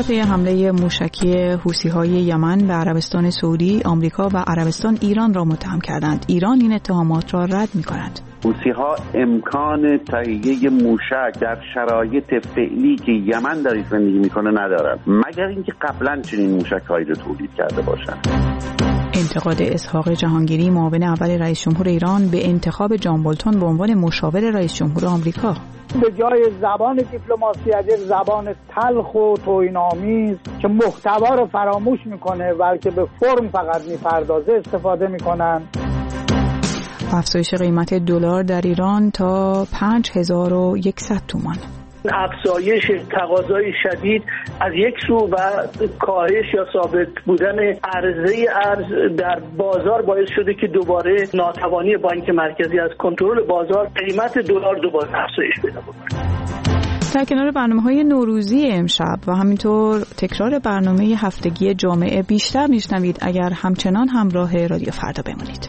در پی حمله موشکی حوثی‌های یمن به عربستان سعودی، آمریکا و عربستان ایران را متهم کردند. ایران این اتهامات را رد می‌کند. حوثی‌ها امکان تهیه موشک در شرایط فعلی که یمن در زندگی می‌کنه ندارند، مگر اینکه قبلا چنین موشک‌هایی را تولید کرده باشند. انتقاد اسحاق جهانگیری، معاون اول رئیس جمهور ایران، به انتخاب جان بولتون به عنوان مشاور رئیس جمهور آمریکا. به جای زبان دیپلماسی از زبان تلخ و توهین‌آمیز که محتوا رو فراموش میکنه بلکه به فرم فقط میپردازه استفاده میکنن. افزایش قیمت دلار در ایران تا 5100 تومان. افزایش تقاضای شدید از یک سو و کاهش یا ثابت بودن عرضه ارز در بازار باعث شده که دوباره ناتوانی بانک مرکزی از کنترل بازار قیمت دلار دوباره افزایش پیدا بکنه. در کنار برنامه‌های نوروزی امشب و همینطور تکرار برنامه هفتگی جامعه بیشتر میشنوید اگر همچنان همراه رادیو فردا بمونید.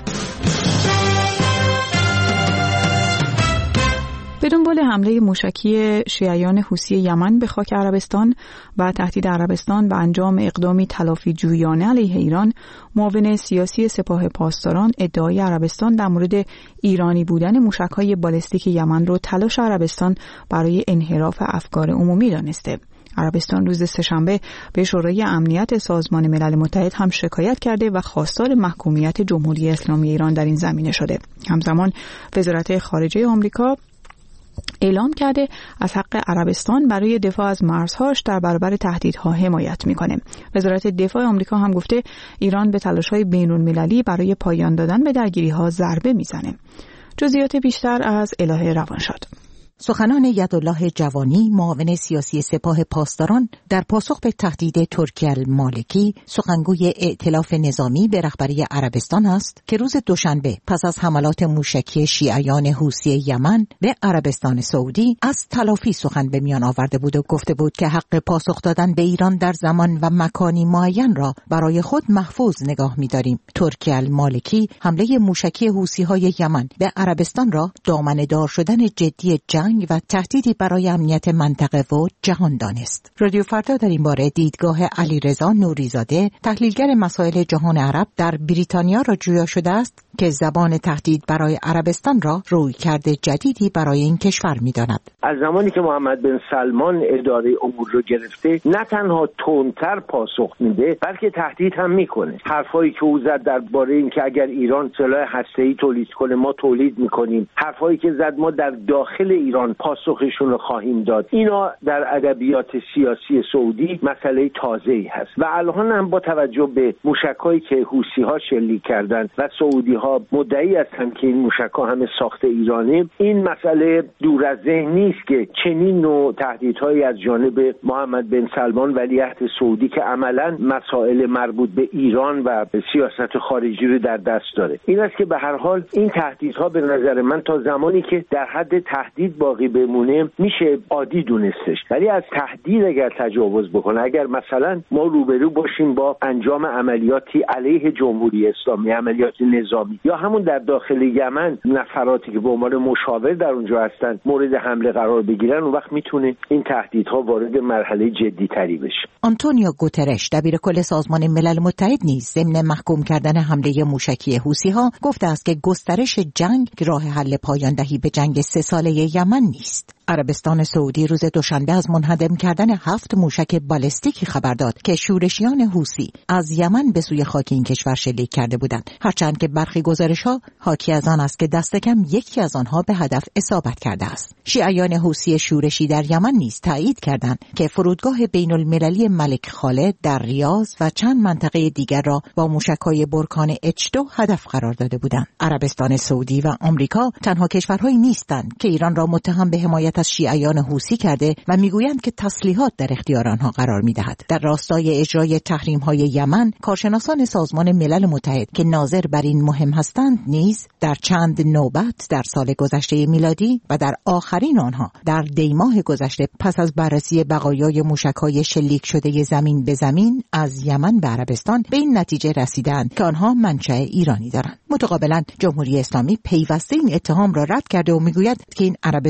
به دنبال حمله موشکی شیعیان حوثی یمن به خاک عربستان و تهدید عربستان به انجام اقدامی تلافی جویانه علیه ایران، معاون سیاسی سپاه پاسداران ادعای عربستان در مورد ایرانی بودن موشک‌های بالستیک یمن رو تلاش عربستان برای انحراف افکار عمومی دانسته. عربستان روز سه‌شنبه به شورای امنیت سازمان ملل متحد هم شکایت کرده و خواستار محکومیت جمهوری اسلامی ایران در این زمینه شده. همزمان وزارت خارجه آمریکا اعلام کرده از حق عربستان برای دفاع از مرزهاش در برابر تهدیدها حمایت میکنه. وزارت دفاع آمریکا هم گفته ایران به تلاش‌های بین‌المللی برای پایان دادن به درگیری‌ها ضربه میزنه. جزئیات بیشتر از الهه روانشاد. سخنان یدالله جوانی، معاون سیاسی سپاه پاسداران، در پاسخ به تهدید ترکی المالکی، سخنگوی ائتلاف نظامی به رهبری عربستان است که روز دوشنبه پس از حملات موشکی شیعیان حوثی یمن به عربستان سعودی از تلافی سخن به میان آورده بود و گفته بود که حق پاسخ دادن به ایران در زمان و مکانی معین را برای خود محفوظ نگاه می‌داریم. ترکی المالکی حمله موشکی حوثی‌های یمن به عربستان را دامنه‌دار شدن جدی جنگ و تهدیدی برای امنیت منطقه و جهان دانست. رادیو فردا در این باره دیدگاه علیرضا نوری‌زاده، تحلیلگر مسائل جهان عرب در بریتانیا را جویا شده است که زبان تهدید برای عربستان را رویکرد جدیدی برای این کشور می‌داند. از زمانی که محمد بن سلمان اداره امور رو گرفته، نه تنها تندتر پاسخ میده بلکه تهدید هم میکنه. حرفایی که او زد درباره اینکه اگر ایران سلاح هسته‌ای تولید کنه ما تولید میکنیم، حرفایی که زد ما در داخل ایران پاسخشون رو خواهیم داد، اینا در ادبیات سیاسی سعودی مسئله تازه‌ای هست و الان هم با توجه به موشک‌هایی که حوثی‌ها شلیک کردن و سعودی‌ها مدعی هستند که این موشک‌ها همه ساخت ایرانی، این مسئله دور از ذهن نیست که چنین نوع تهدیدهایی از جانب محمد بن سلمان ولیعهد سعودی که عملاً مسائل مربوط به ایران و سیاست خارجی رو در دست داره، این است که به هر حال این تهدیدها به نظر من تا زمانی که در حد تهدید باقی بمونه میشه عادی دونستش، ولی از تهدید اگر تجاوز بکنه، اگر مثلا ما روبرو باشیم با انجام عملیاتی علیه جمهوری اسلامی، عملیات نظامی، یا همون در داخل یمن نفراتی که به عنوان مشاور در اونجا هستن مورد حمله قرار بگیرن، اون وقت میتونه این تهدیدها وارد مرحله جدی تری بشه. آنتونیو گوترش، دبیرکل سازمان ملل متحد، نیز ضمن محکوم کردن حمله موشکی حوثی‌ها گفته است که گسترش جنگ راه حل پایان دهی به جنگ 3 ساله یمن نیست. عربستان سعودی روز دوشنبه از منهدم کردن 7 موشک بالستیکی خبر داد که شورشیان حوثی از یمن به سوی خاک این کشور شلیک کرده بودند، هرچند که برخی گزارش‌ها حاکی از آن است که دست کم یکی از آنها به هدف اصابت کرده است. شیعیان حوثی شورشی در یمن نیز تایید کردند که فرودگاه بین‌المللی ملک خالد در ریاض و چند منطقه دیگر را با موشک‌های برکان H2 هدف قرار داده بودند. عربستان سعودی و آمریکا تنها کشورهایی نیستند که ایران را متهم به حمایت از شیعیان حوثی کرده و میگویند که تسلیحات در اختیار آنها قرار می‌دهد. در راستای اجرای تحریم‌های یمن، کارشناسان سازمان ملل متحد که ناظر بر این مهم هستند نیز در چند نوبت در سال گذشته میلادی و در آخرین آنها در دیماه گذشته پس از بررسی بقایای موشک‌های شلیک شده زمین به زمین از یمن به عربستان به این نتیجه رسیدند که آنها منشأ ایرانی دارند. متقابلا جمهوری اسلامی پیوسته این اتهام را رد کرده و میگوید که این عربستان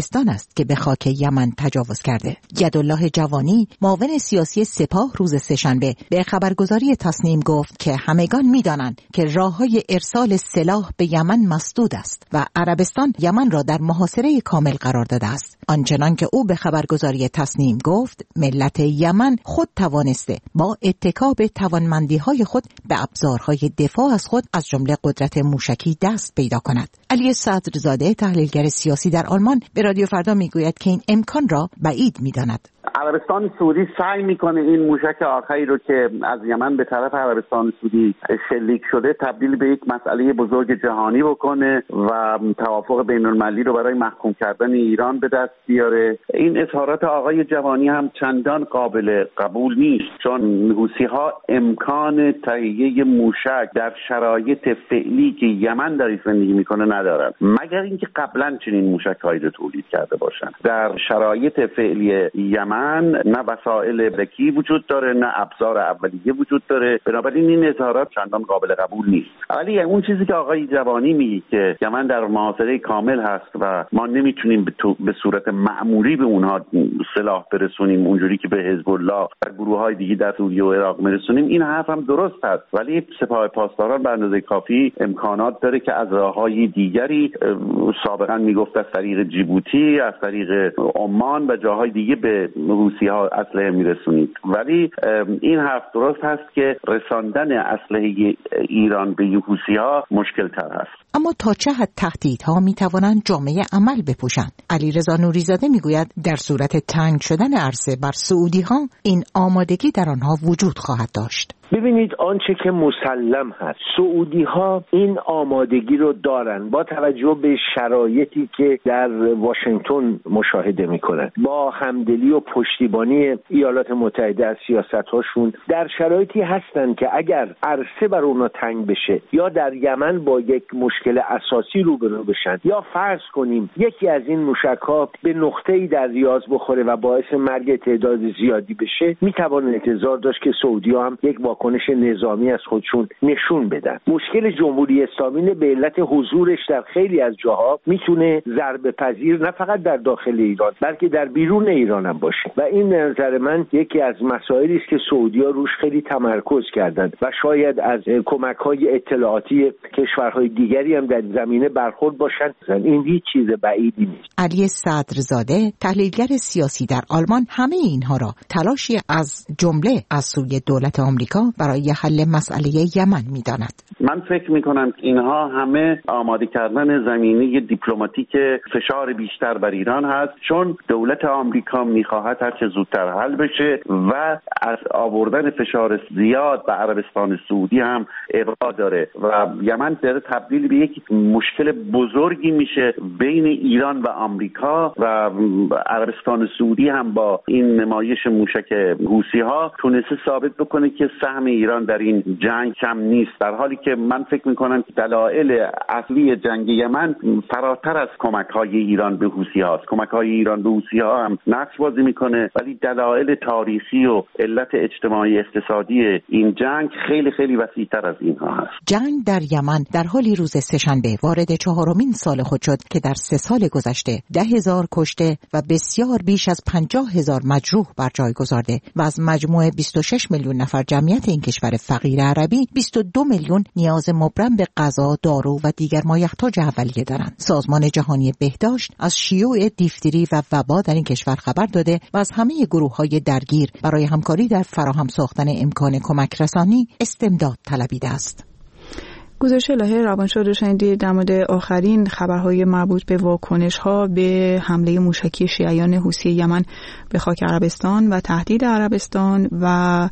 عربستان است که به خاک یمن تجاوز کرده. یدالله جوانی، معاون سیاسی سپاه، روز سه‌شنبه به خبرگزاری تصنیم گفت که همگان می‌دانند که راه‌های ارسال سلاح به یمن مسدود است و عربستان یمن را در محاصره کامل قرار داده است. آنچنان که او به خبرگزاری تصنیم گفت، ملت یمن خود توانسته با اتکا به توانمندی‌های خود به ابزارهای دفاع از خود از جمله قدرت موشکی دست پیدا کند. علی صدرزاده، تحلیلگر سیاسی در آلمان، به رادیو فردا میگوید که این امکان را بعید می‌داند. عربستان سعودی سعی میکنه این موشک آخری رو که از یمن به طرف عربستان سعودی شلیک شده تبدیل به یک مسئله بزرگ جهانی بکنه و توافق بین المللی رو برای محکوم کردن ایران به دست بیاره. این اظهارات آقای جوانی هم چندان قابل قبول نیست، چون حوثی‌ها امکان تهیه موشک در شرایط فعلی که یمن در زندگی میکنه ندارن، مگر اینکه قبلا چنین موشک‌هایی رو تولید کرده باشن. در شرایط فعلی یمن نه وسایل بکی وجود داره، نه ابزار اولیه وجود داره، بنابراین این اظهارات چندان قابل قبول نیست. ولی اون چیزی که آقای جوانی میگه که یمن در محاصره کامل هست و ما نمیتونیم به صورت معمولی به اونها سلاح برسونیم اونجوری که به حزب الله و گروه‌های دیگه در سوریه و عراق برسونیم، این حرف هم درست است، ولی سپاه پاسداران به اندازه کافی امکانات داره که از راه‌های دیگری، سابقا میگفت از طریق جیبوتی، از طریق عمان و جاهای دیگه به حوثی‌ها اسلحه میرسونید. ولی این حرف درست هست که رساندن اسلحه ایران به حوثی‌ها مشکل تر هست. اما تا چه حد تهدیدها میتوانند جامعه عمل بپوشند؟ علیرضا نوری‌زاده میگوید در صورت تنگ شدن عرصه بر سعودی‌ها این آمادگی در آنها وجود خواهد داشت. ببینید، آنچه که مسلم هست، سعودی‌ها این آمادگی رو دارن با توجه به شرایطی که در واشنگتن مشاهده میکنن، با همدلی و پشتیبانی ایالات متحده از سیاست‌هاشون در شرایطی هستن که اگر عرصه بر اونا تنگ بشه یا در یمن با یک مشکل اساسی روبرو بشن یا فرض کنیم یکی از این موشک‌ها به نقطه‌ای در ریاض بخوره و باعث مرگ تعداد زیادی بشه، میتوان انتظار داشت که سعودی‌ها هم یک واکنش نظامی از خودشون نشون بدن. مشکل جمهوری اسلامی به علت حضورش در خیلی از جاها میتونه ضربه پذیر نه فقط در داخل ایران بلکه در بیرون ایران هم باشه و این به نظر من یکی از مسائلی است که سعودی‌ها روش خیلی تمرکز کردند و شاید از کمک‌های اطلاعاتی کشورهای دیگری هم در زمینه برخورد باشند. این هیچ چیز بعیدی نیست. علی صدرزاده، تحلیلگر سیاسی در آلمان، همه اینها را تلاشی از جمله از سوی دولت آمریکا برای حل مسئله یمن می‌داند. من فکر می‌کنم که اینها همه آماده کردن زمینه دیپلماتیک فشار بیشتر بر ایران هست، چون دولت آمریکا می‌خواهد هر چه زودتر حل بشه و از آوردن فشار زیاد به عربستان سعودی هم ابا داره و یمن داره تبدیل به یک مشکل بزرگی میشه بین ایران و آمریکا و عربستان سعودی هم با این نمایش موشک حوثی‌ها تونسته ثابت بکنه که سهم ایران در این جنگ کم نیست، در حالی که من فکر میکنم که دلایل اصلی جنگ یمن فراتر از کمک‌های ایران به حوثی‌هاست. کمک‌های ایران به حوثی‌ها هم نقش بازی میکنه، ولی دلایل تاریخی و علت اجتماعی اقتصادی این جنگ خیلی خیلی وسیع‌تر از اینها هست. جنگ در یمن در حالی روز سه‌شنبه وارد 4مین سال خود شد که در 3 سال گذشته 10,000 کشته و بسیار بیش از 50,000 مجروح بر جای گذارده و از مجموع 26 میلیون نفر جمعیت این کشور فقیر عربی 22 میلیون نیاز مبرم به غذا، دارو و دیگر مایحتاج اولیه دارند. سازمان جهانی بهداشت از شیوع دیفتری و وبا در این کشور خبر داده و از همه گروه‌های درگیر برای همکاری در فراهم ساختن امکان کمک رسانی استمداد طلبیده است. گزارش الهه روانشاد رو شنیدید در مورد آخرین خبرهای مربوط به واکنش‌ها به حمله موشکی شیعیان حوثی یمن به خاک عربستان و تهدید عربستان و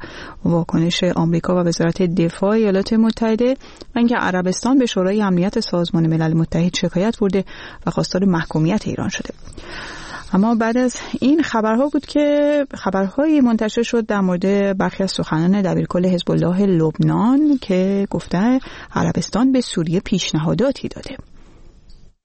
واکنش آمریکا و وزارت دفاع ایالات متحده و اینکه عربستان به شورای امنیت سازمان ملل متحد شکایت برده و خواستار محکومیت ایران شده. اما بعد از این خبرها بود که خبرهایی منتشر شد در مورد برخی از سخنان دبیرکل حزب الله لبنان که گفته عربستان به سوریه پیشنهاداتی داده.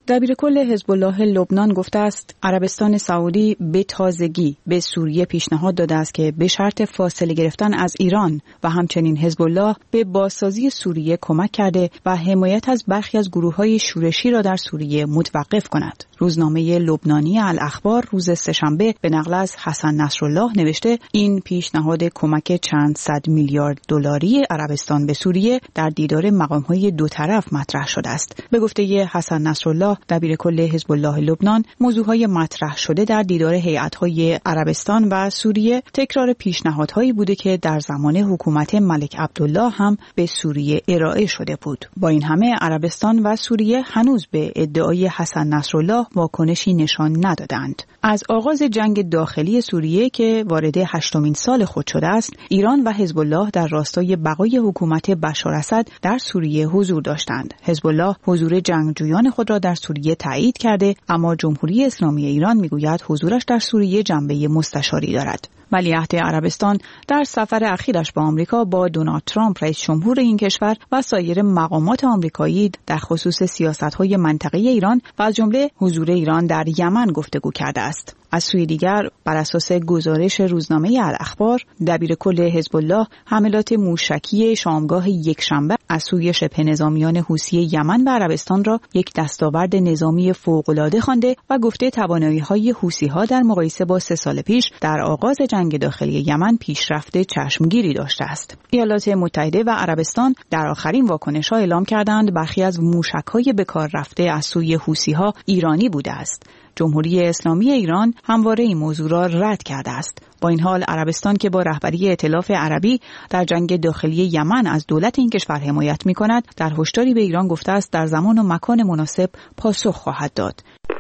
دبیر کل حزب الله لبنان گفته است عربستان سعودی به تازگی به سوریه پیشنهاد داده است که به شرط فاصله گرفتن از ایران و همچنین حزب الله به بازسازی سوریه کمک کرده و حمایت از برخی از گروه‌های شورشی را در سوریه متوقف کند. روزنامه لبنانی الاخبار روز سه‌شنبه به نقل از حسن نصرالله نوشته این پیشنهاد کمک چند صد میلیارد دلاری عربستان به سوریه در دیدار مقام‌های دو طرف مطرح شده است. به گفته حسن نصرالله دبیر کل حزب الله لبنان، موضوعهای مطرح شده در دیدار هیئت‌های عربستان و سوریه تکرار پیشنهادهایی بوده که در زمان حکومت ملک عبدالله هم به سوریه ارائه شده بود. با این همه عربستان و سوریه هنوز به ادعای حسن نصرالله واکنشی نشان ندادند. از آغاز جنگ داخلی سوریه که وارد 8مین سال خود شده است، ایران و حزب الله در راستای بقای حکومت بشار اسد در سوریه حضور داشتند. حزب الله حضور جنگجویان خود را در سوریه تایید کرده، اما جمهوری اسلامی ایران میگوید حضورش در سوریه جنبه مستشاری دارد. ولیعهد عربستان در سفر اخیرش به آمریکا با دونالد ترامپ رئیس جمهور این کشور و سایر مقامات آمریکایی در خصوص سیاست‌های منطقه‌ای ایران و از جمله حضور ایران در یمن گفتگو کرده است. از سوی دیگر بر اساس گزارش روزنامه الاخبار، دبیر کل حزب الله حملات موشکی شامگاه یکشنبه از سوی شبه نظامیان حوثی یمن به عربستان را یک دستاورد نظامی فوق‌العاده خوانده و گفته توانایی‌های حوثی‌ها در مقایسه با 3 سال پیش در آغاز جنگ داخلی یمن پیشرفت چشمگیری داشته است. ایالات متحده و عربستان در آخرین واکنش‌ها اعلام کردند برخی از موشک‌های به کار رفته از سوی حوثی‌ها ایرانی بوده است. جمهوری اسلامی ایران همواره این موضوع را رد کرده است. با این حال عربستان که با رهبری ائتلاف عربی در جنگ داخلی یمن از دولت این کشور حمایت می‌کند، در هشداری به ایران گفته است در زمان و مکان مناسب پاسخ خواهد داد.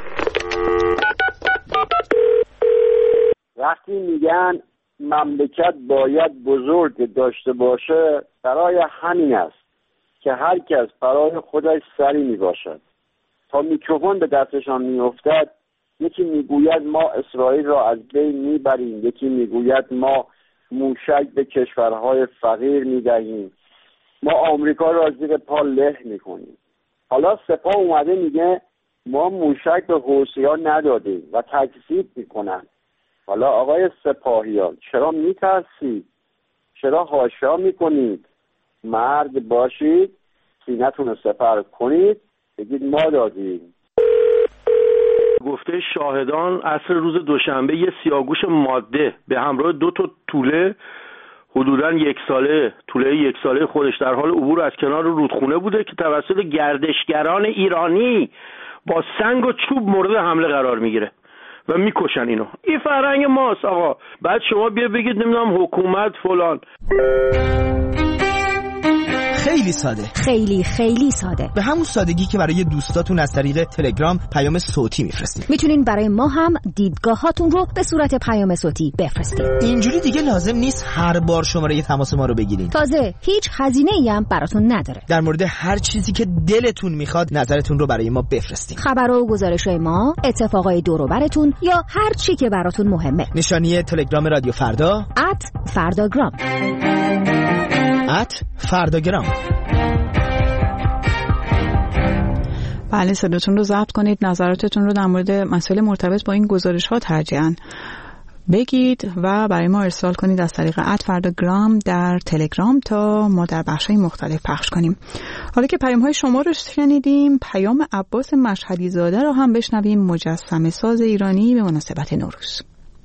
وقتی میگن مملکت باید بزرگ داشته باشه، برای همین است که هر کس برای خودش سری میباشد. تا میکروفون به دستشان میافتد، یکی میگوید ما اسرائیل را از بین میبریم، یکی میگوید ما موشک به کشورهای فقیر میدهیم، ما آمریکا را زیر پا له میکنیم. حالا سپاه اومده میگه ما موشک به حوثی‌ها ندادیم و تکذیب میکنن. حالا آقای سپاهیان چرا میترسید؟ چرا حاشا میکنید؟ مرد باشید، سینه‌تون رو سپر کنید، بگید ما دادیم. گفته شاهدان عصر روز دوشنبه یه سیاگوش ماده به همراه 2 توله حدوداً 1 ساله، توله 1 ساله خودش در حال عبور از کنار رودخونه بوده که توسط گردشگران ایرانی با سنگ و چوب مورد حمله قرار میگیره و میکشن اینو. این فرهنگ ماست آقا. بعد شما بیا بگید نمیدونم حکومت فلان. خیلی ساده، خیلی ساده، به همون سادگی که برای دوستاتون از طریق تلگرام پیام صوتی میفرستید. میتونین برای ما هم دیدگاهاتون رو به صورت پیام صوتی بفرستید. اینجوری دیگه لازم نیست هر بار شماره تماس ما رو بگیرین. تازه هیچ هزینه‌ای هم براتون نداره. در مورد هر چیزی که دلتون میخواد نظرتون رو برای ما بفرستید. خبر و گزارش‌های ما، اتفاقای دور و براتون یا هر چی که براتون مهمه. نشانی تلگرام رادیو فردا @فرداگرام. فرداگرام. بله، صداتون رو ضبط کنید، نظراتتون رو در مورد مسائل مرتبط با این گزارش ها ترجیحاً بگید و برای ما ارسال کنید از طریق @فرداگرام در تلگرام تا ما در بخش‌های مختلف پخش کنیم. حالا که پیام‌های شما رو شنیدیم، پیام عباس مشهدی زاده رو هم بشنویم، مجسمه ساز ایرانی به مناسبت نوروز.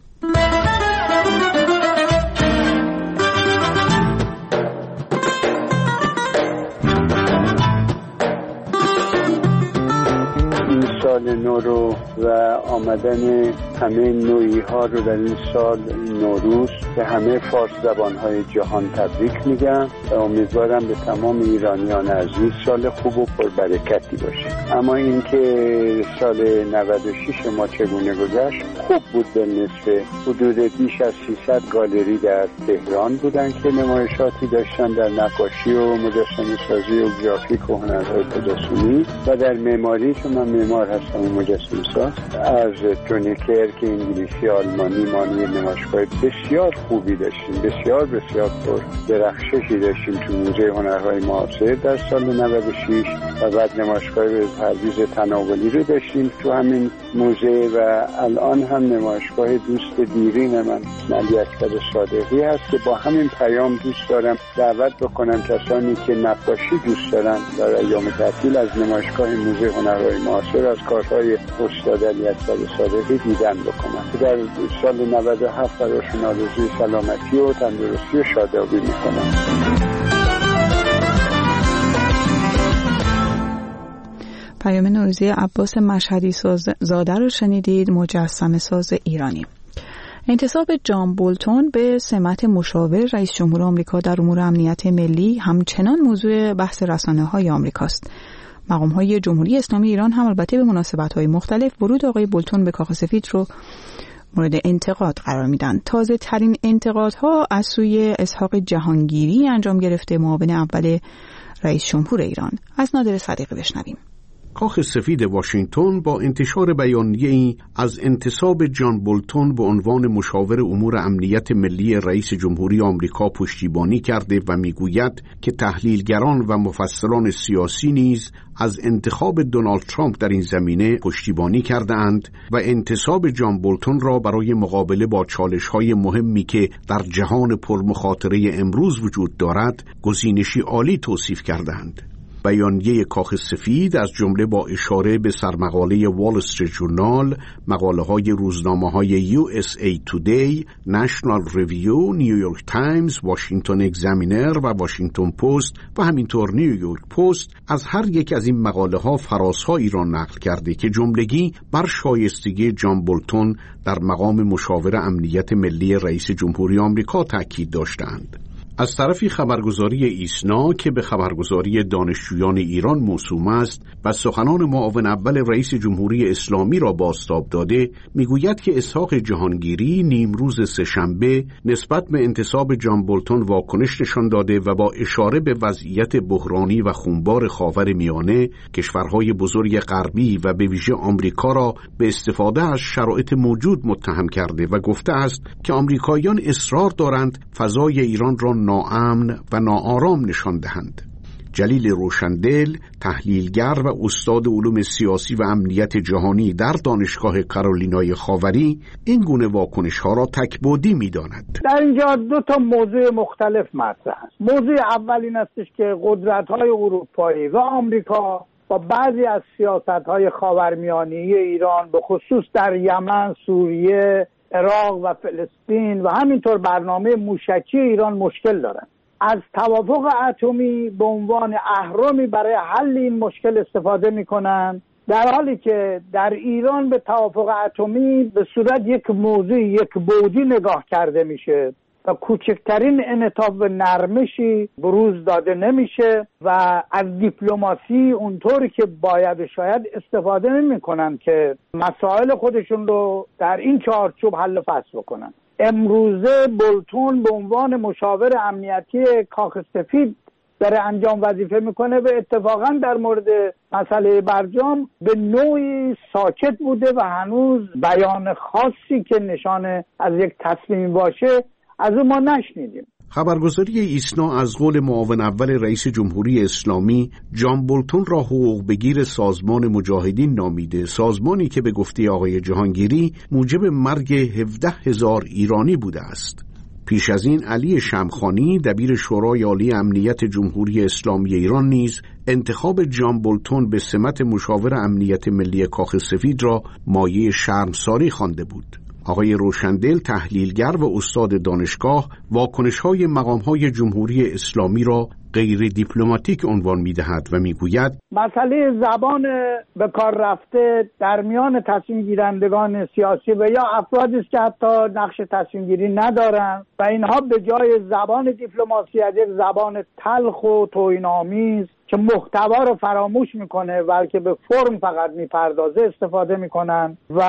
سال نو رو و آمدن همه نوعی ها رو در این سال نوروز به همه فارس زبان های جهان تبریک میگم و امیدوارم به تمام ایرانیان عزیز سال خوب و پربرکتی باشه. اما این که سال 96 ما چگونه گذشت خوب بود. به نصف حدود بیش از 300 گالری در تهران بودن که نمایشاتی داشتن در نقاشی و مجسمه سازی و گرافیک و هنرهای تجسمی و در معماری، چون من معمار هستم، هستم، مجسمه‌ساز. از جونی کلر که انگلیسی آلمانی مانی نمایشگاه بسیار خوبی داشتیم، بسیار پر درخششی داشتیم تو موزه هنرهای معاصر در سال 96 و بعد نمایشگاه پرویز تناولی رو داشتیم تو همین موزه و الان هم نمایشگاه دوست دیرین من علی اکبر صادقی هست که با همین پیام دوست دارم دعوت بکنم کسانی که نقاشی دوست دارن در ایام تعطیل از نمایشگاه موزه هنرهای معاصر از کارهای استاد علی اکبر صادقی دیدن بکنن که در سال 97 براشون آرزوی سلامتی و تندرستی و شادابی میکنم. پیام نوروزی عباس مشهدی زاده رو شنیدید، مجسمه ساز ایرانی. انتصاب جان بولتون به سمت مشاور رئیس جمهور آمریکا در امور امنیت ملی همچنان موضوع بحث رسانه‌های آمریکاست. مقام‌های جمهوری اسلامی ایران هم البته به مناسبت‌های مختلف ورود آقای بولتون به کاخ سفید رو مورد انتقاد قرار میدن. تازه ترین انتقادها از سوی اسحاق جهانگیری انجام گرفته، معاون اول رئیس جمهور ایران. از نادر صدیقی بشنویم. کاخ سفید واشنگتن با انتشار بیانیه‌ای از انتصاب جان بولتون به عنوان مشاور امور امنیت ملی رئیس جمهوری آمریکا پشتیبانی کرده و میگوید که تحلیلگران و مفسران سیاسی نیز از انتخاب دونالد ترامپ در این زمینه پشتیبانی کردند و انتصاب جان بولتون را برای مقابله با چالش‌های مهمی که در جهان پرمخاطره امروز وجود دارد گزینشی عالی توصیف کردند. بیانیه کاخ سفید از جمله با اشاره به سرمقاله وال استریت ژورنال، مقاله‌های روزنامه‌های USA Today، نشنال ریویو، نیویورک تایمز، واشنگتن اگزامینر و واشنگتن پست و همینطور نیویورک پست از هر یک از این مقاله‌ها فرازهایی را نقل کرده که جملگی بر شایستگی جان بولتون در مقام مشاور امنیت ملی رئیس جمهوری آمریکا تاکید داشتند. از طرفی خبرگزاری ایسنا که به خبرگزاری دانشجویان ایران موسوم است و سخنان معاون اول رئیس جمهوری اسلامی را بازتاب داده میگوید که اسحاق جهانگیری نیمروز سه‌شنبه نسبت به انتصاب جان بولتون واکنش نشان داده و با اشاره به وضعیت بحرانی و خونبار خاورمیانه کشورهای بزرگ غربی و به ویژه آمریکا را به استفاده از شرایط موجود متهم کرده و گفته است که آمریکاییان اصرار دارند فضای ایران را ناامن و ناآرام نشان دهند. جلیل روشندل، تحلیلگر و استاد علوم سیاسی و امنیت جهانی در دانشگاه کارولینای خاوری، این گونه واکنش‌ها را تک‌بعدی می‌داند. در اینجا دو تا موضوع مختلف مطرح است. موضوع اول این استش که قدرت‌های اروپایی و آمریکا با بعضی از سیاست‌های خاورمیانه ایران به خصوص در یمن، سوریه، عراق و فلسطین و همینطور برنامه موشکی ایران مشکل دارند. از توافق اتمی به عنوان اهرمی برای حل این مشکل استفاده می‌کنند، در حالی که در ایران به توافق اتمی به صورت یک موضوع یک بعدی نگاه کرده میشه و کوچکترین انعطاف و نرمشی بروز داده نمیشه و از دیپلماسی اونطوری که باید و شاید استفاده نمی‌کنن که مسائل خودشون رو در این چارچوب حل و فصل بکنن. امروزه بولتون به عنوان مشاور امنیتی کاخ سفید داره انجام وظیفه میکنه و اتفاقا در مورد مسئله برجام به نوعی ساکت بوده و هنوز بیان خاصی که نشانه از یک تصمیم باشه از اون ما نشنیدیم. خبرگزاری ایسنا از قول معاون اول رئیس جمهوری اسلامی جان بولتون را حقوق بگیر سازمان مجاهدین نامیده، سازمانی که به گفته آقای جهانگیری موجب مرگ 17,000 ایرانی بوده است. پیش از این علی شمخانی دبیر شورای عالی امنیت جمهوری اسلامی ایران نیز انتخاب جان بولتون به سمت مشاور امنیت ملی کاخ سفید را مایه شرمساری خوانده بود. آقای روشندل، تحلیلگر و استاد دانشگاه، واکنش‌های مقام‌های جمهوری اسلامی را غیر دیپلماتیک عنوان می‌دهد و می‌گوید مسئله زبان به کار رفته در میان تصمیم گیرندگان سیاسی و یا افرادی است که حتی نقش تصمیم گیری ندارند و اینها به جای زبان دیپلماسی از یک زبان تلخ و توهین‌آمیز که محتوا رو فراموش میکنه بلکه به فرم فقط میپردازه استفاده میکنن و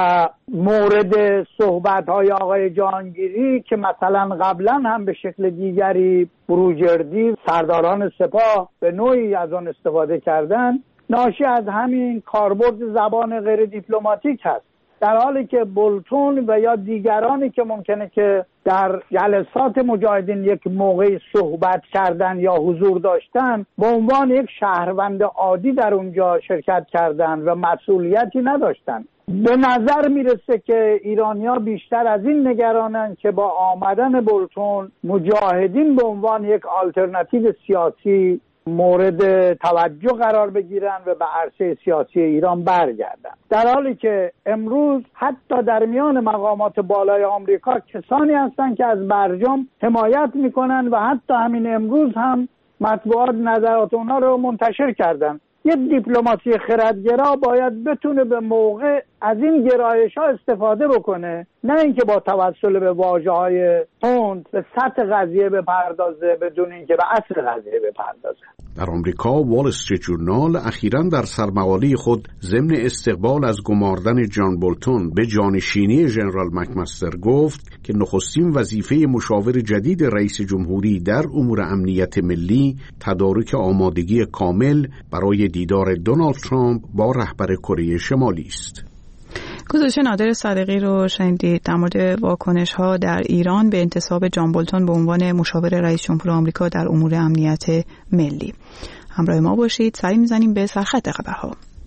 مورد صحبت‌های آقای جهانگیری که مثلا قبلا هم به شکل دیگری بروجردی سرداران سپاه به نوعی از آن استفاده کردن، ناشی از همین کاربرد زبان غیر دیپلماتیک هست، در حالی که بولتون و یا دیگرانی که ممکنه که در جلسات مجاهدین یک موقعی صحبت کردن یا حضور داشتن، به عنوان یک شهروند عادی در اونجا شرکت کردن و مسئولیتی نداشتن. به نظر میرسه که ایرانی‌ها بیشتر از این نگرانن که با آمدن بولتون مجاهدین به عنوان یک آلترناتیو سیاسی مورد توجه قرار بگیرن و به عرصه سیاسی ایران برگردن، در حالی که امروز حتی در میان مقامات بالای آمریکا کسانی هستند که از برجام حمایت میکنن و حتی همین امروز هم مطبوعات نظرات اونا رو منتشر کردن. یه دیپلماسی خردگرا باید بتونه به موقع از این گرایش‌ها استفاده بکنه، نه اینکه با توسل به واژه‌های تند به سطح قضیه بپردازه بدون اینکه به اصل قضیه بپردازه. در آمریکا وال استریت جورنال اخیراً در سرمقاله خود ضمن استقبال از گماردن جان بولتون به جانشینی ژنرال مکمستر گفت که نخستین وظیفه مشاور جدید رئیس جمهوری در امور امنیت ملی تدارک آمادگی کامل برای دیدار دونالد ترامپ با رهبر کره شمالی است. گزارش نادر صادقی رو شنیدید در مورد واکنش‌ها در ایران به انتصاب جان بولتون به عنوان مشاور رئیس جمهور آمریکا در امور امنیت ملی. همراه ما باشید، سری می‌زنیم به سرخط خبرها.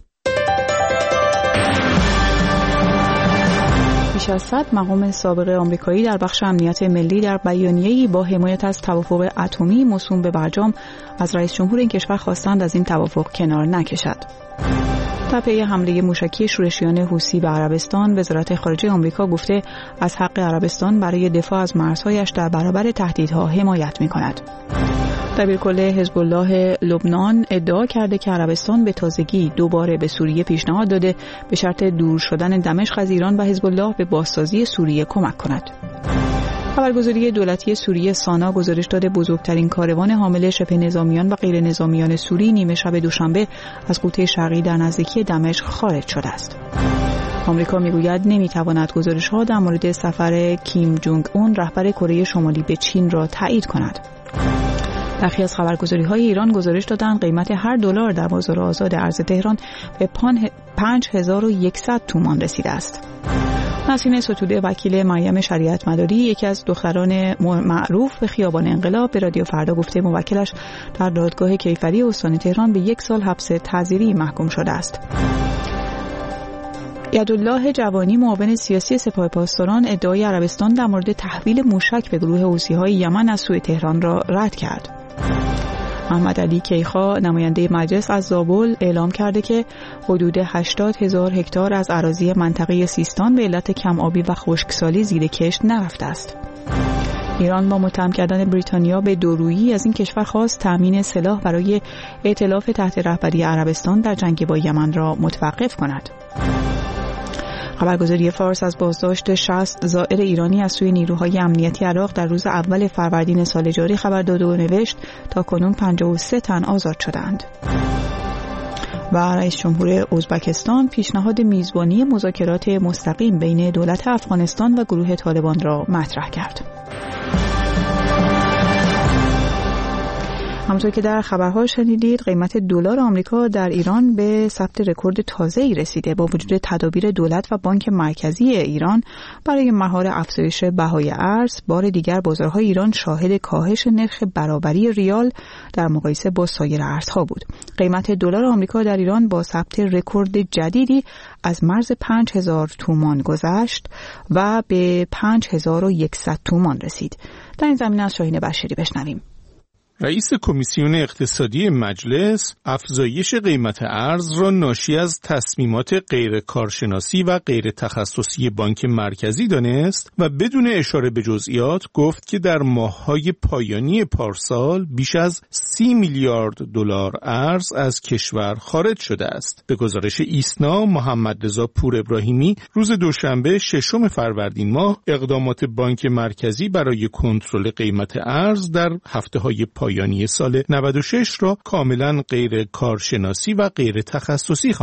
بیش از 100 مقام سابق آمریکایی در بخش امنیت ملی در بیانیه‌ای با حمایت از توافق اتمی موسوم به برجام از رئیس جمهور این کشور خواستند از این توافق کنار نکشد. در پی حمله موشکی شورشیان حوثی به عربستان، وزارت خارجه آمریکا گفته از حق عربستان برای دفاع از مرزهایش در برابر تهدیدها حمایت می‌کند. دبیرکل حزب الله لبنان ادعا کرده که عربستان به تازگی دوباره به سوریه پیشنهاد داده به شرط دور شدن دمشق از ایران و حزب الله به بازسازی سوریه کمک کند. خبرگزاری دولتی سوریه سانا گزارش داده بزرگترین کاروان حامل شبه نظامیان و غیر نظامیان سوری نیمه شب دوشنبه از غوطه شرقی در نزدیکی دمشق خارج شده است. آمریکا میگوید نمیتواند گزارش‌ها در مورد سفر کیم جونگ اون رهبر کره شمالی به چین را تایید کند. برخی از خبرگزاری‌های ایران گزارش دادند قیمت هر دلار در بازار آزاد ارز تهران به 5100 تومان رسیده است. نسرین ستوده وکیل مریم شریعت مداری، یکی از دختران معروف به خیابان انقلاب، به رادیو فردا گفته موکلش در دادگاه کیفری استان تهران به 1 سال حبس تعزیری محکوم شده است. یدالله جوانی معاون سیاسی سپاه پاسداران ادعای عربستان در مورد تحویل موشک به گروه حوثی‌های یمن از سوی تهران را رد کرد. محمد علی کیخا نماینده مجلس از زابل اعلام کرده که حدود 80,000 هکتار از اراضی منطقه سیستان به علت کم آبی و خشکسالی زیر کشت نرفته است. ایران با متهم کردن بریتانیا به دورویی از این کشور خواست تامین سلاح برای ائتلاف تحت رهبری عربستان در جنگ با یمن را متوقف کند. خبرگزاری فارس از بازداشت 60 زائر ایرانی از سوی نیروهای امنیتی عراق در روز اول فروردین سال جاری خبر داد و نوشت تا کنون 53 تن آزاد شدند. و رئیس جمهور ازبکستان پیشنهاد میزبانی مذاکرات مستقیم بین دولت افغانستان و گروه طالبان را مطرح کرد. همونطور که در خبرها شنیدید قیمت دلار آمریکا در ایران به ثبت رکورد تازه‌ای رسیده با وجود تدابیر دولت و بانک مرکزی ایران برای مهار افزایش بهای ارز. بار دیگر بازارهای ایران شاهد کاهش نرخ برابری ریال در مقایسه با سایر ارزها بود. قیمت دلار آمریکا در ایران با ثبت رکورد جدیدی از مرز 5000 تومان گذشت و به 5100 تومان رسید. در این زمینه از شاهین بشیری بشنویم. رئیس کمیسیون اقتصادی مجلس افزایش قیمت ارز را ناشی از تصمیمات غیر کارشناسی و غیر تخصصی بانک مرکزی دانست و بدون اشاره به جزئیات گفت که در ماه‌های پایانی پارسال بیش از 30 میلیارد دلار ارز از کشور خارج شده است. به گزارش ایسنا، محمد رضا پور ابراهیمی روز دوشنبه 6 فروردین ماه اقدامات بانک مرکزی برای کنترل قیمت ارز در هفته‌های پایانی سال 96 را کاملا غیر کارشناسی و غیر تخصصی خواند.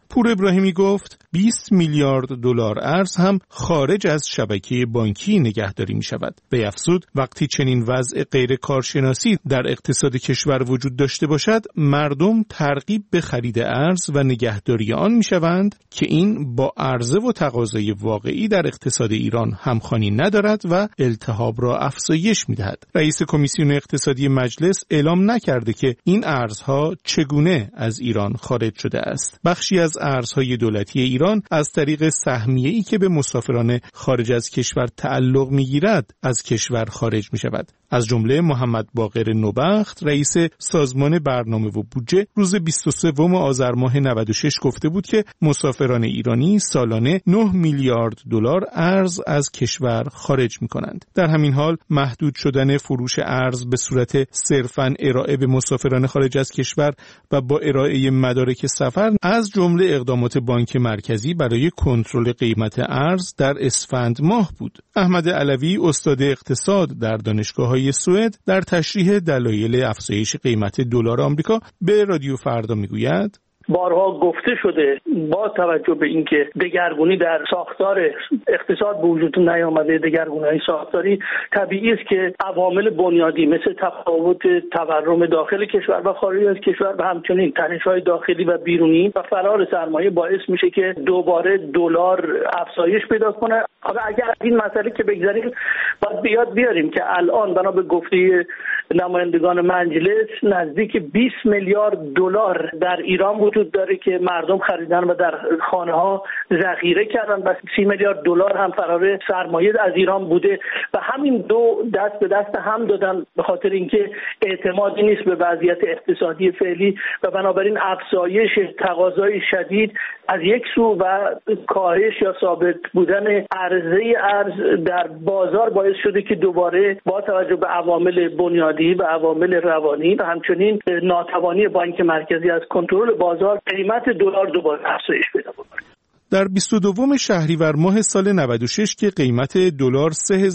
پور ابراهیمی گفت 20 میلیارد دلار ارز هم خارج از شبکه بانکی نگهداری می شود. به افزود وقتی چنین وضع غیر کارشناسی در اقتصاد کشور وجود داشته باشد، مردم ترغیب به خرید ارز و نگهداری آن می شوند که این با عرضه و تقاضای واقعی در اقتصاد ایران همخوانی ندارد و التهاب را افزایش می دهد. رئیس کمیسیون اقتصادی مجلس اعلام نکرده که این ارزها چگونه از ایران خارج شده است. بخشی از ارزهای دولتی ایران از طریق سهمیه‌ای که به مسافران خارج از کشور تعلق می‌گیرد از کشور خارج می‌شود. از جمله محمد باقر نوبخت رئیس سازمان برنامه و بودجه روز 23 آذر ماه 96 گفته بود که مسافران ایرانی سالانه 9 میلیارد دلار ارز از کشور خارج می‌کنند. در همین حال محدود شدن فروش ارز به صورت صرفاً ارائه به مسافران خارج از کشور و با ارائه مدارک سفر از جمله اقدامات بانک مرکزی برای کنترل قیمت ارز در اسفند ماه بود. احمد علوی استاد اقتصاد در دانشگاه‌های سوئد در تشریح دلایل افزایش قیمت دلار آمریکا به رادیو فردا میگوید: بارها گفته شده با توجه به اینکه دگرگونی در ساختار اقتصاد به وجود نیامده، دگرگونی ساختاری طبیعی است که عوامل بنیادی مثل تفاوت تورم داخل کشور و خارج از کشور و همچنین تنش‌های داخلی و بیرونی و فرار سرمایه باعث میشه که دوباره دلار افزایش پیدا کنه. حالا اگر این مسئله که بگذاریم باید بیاد بیاریم که الان بنا به گفته نمایندگان مجلس نزدیک 20 میلیارد دلار در ایران وجود داره که مردم خریدن و در خانه ها ذخیره کردن و 30 میلیارد دلار هم فرار سرمایه از ایران بوده و همین دو دست به دست هم دادن به خاطر اینکه اعتمادی نیست به وضعیت اقتصادی فعلی و بنابراین افزایش تقاضای شدید از یک سو و کاهش یا ثابت بودن عرضه ارز در بازار باعث شده که دوباره با توجه به عوامل بنیادی و عوامل روانی و همچنین ناتوانی بانک مرکزی از کنترل بازار قیمت دلار دوباره افزایش پیدا بکنه. در 22 شهریور ماه سال 96 که قیمت دلار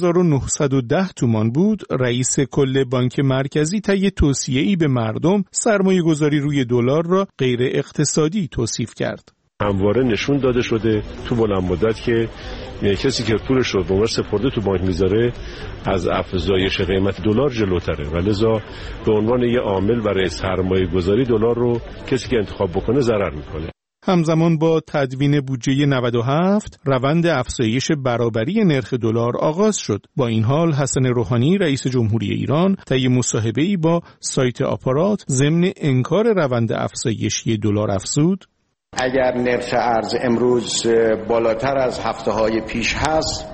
3910 تومان بود، رئیس کل بانک مرکزی طی توصیه‌ای به مردم سرمایه‌گذاری روی دلار را غیر اقتصادی توصیف کرد. همواره نشون داده شده تو بلند مدت که کسی که پولش رو به عنوان سپرده تو بانک میذاره از افزایش قیمت دلار جلوتره و لذا به عنوان یه عامل برای سرمایه گذاری دلار رو کسی که انتخاب بکنه ضرر میکنه. همزمان با تدوین بودجه 97 روند افزایش برابری نرخ دلار آغاز شد. با این حال حسن روحانی رئیس جمهوری ایران طی مصاحبه‌ای با سایت آپارات ضمن انکار روند افزایشی دلار افزود: اگر نرخ ارز امروز بالاتر از هفته‌های پیش هست،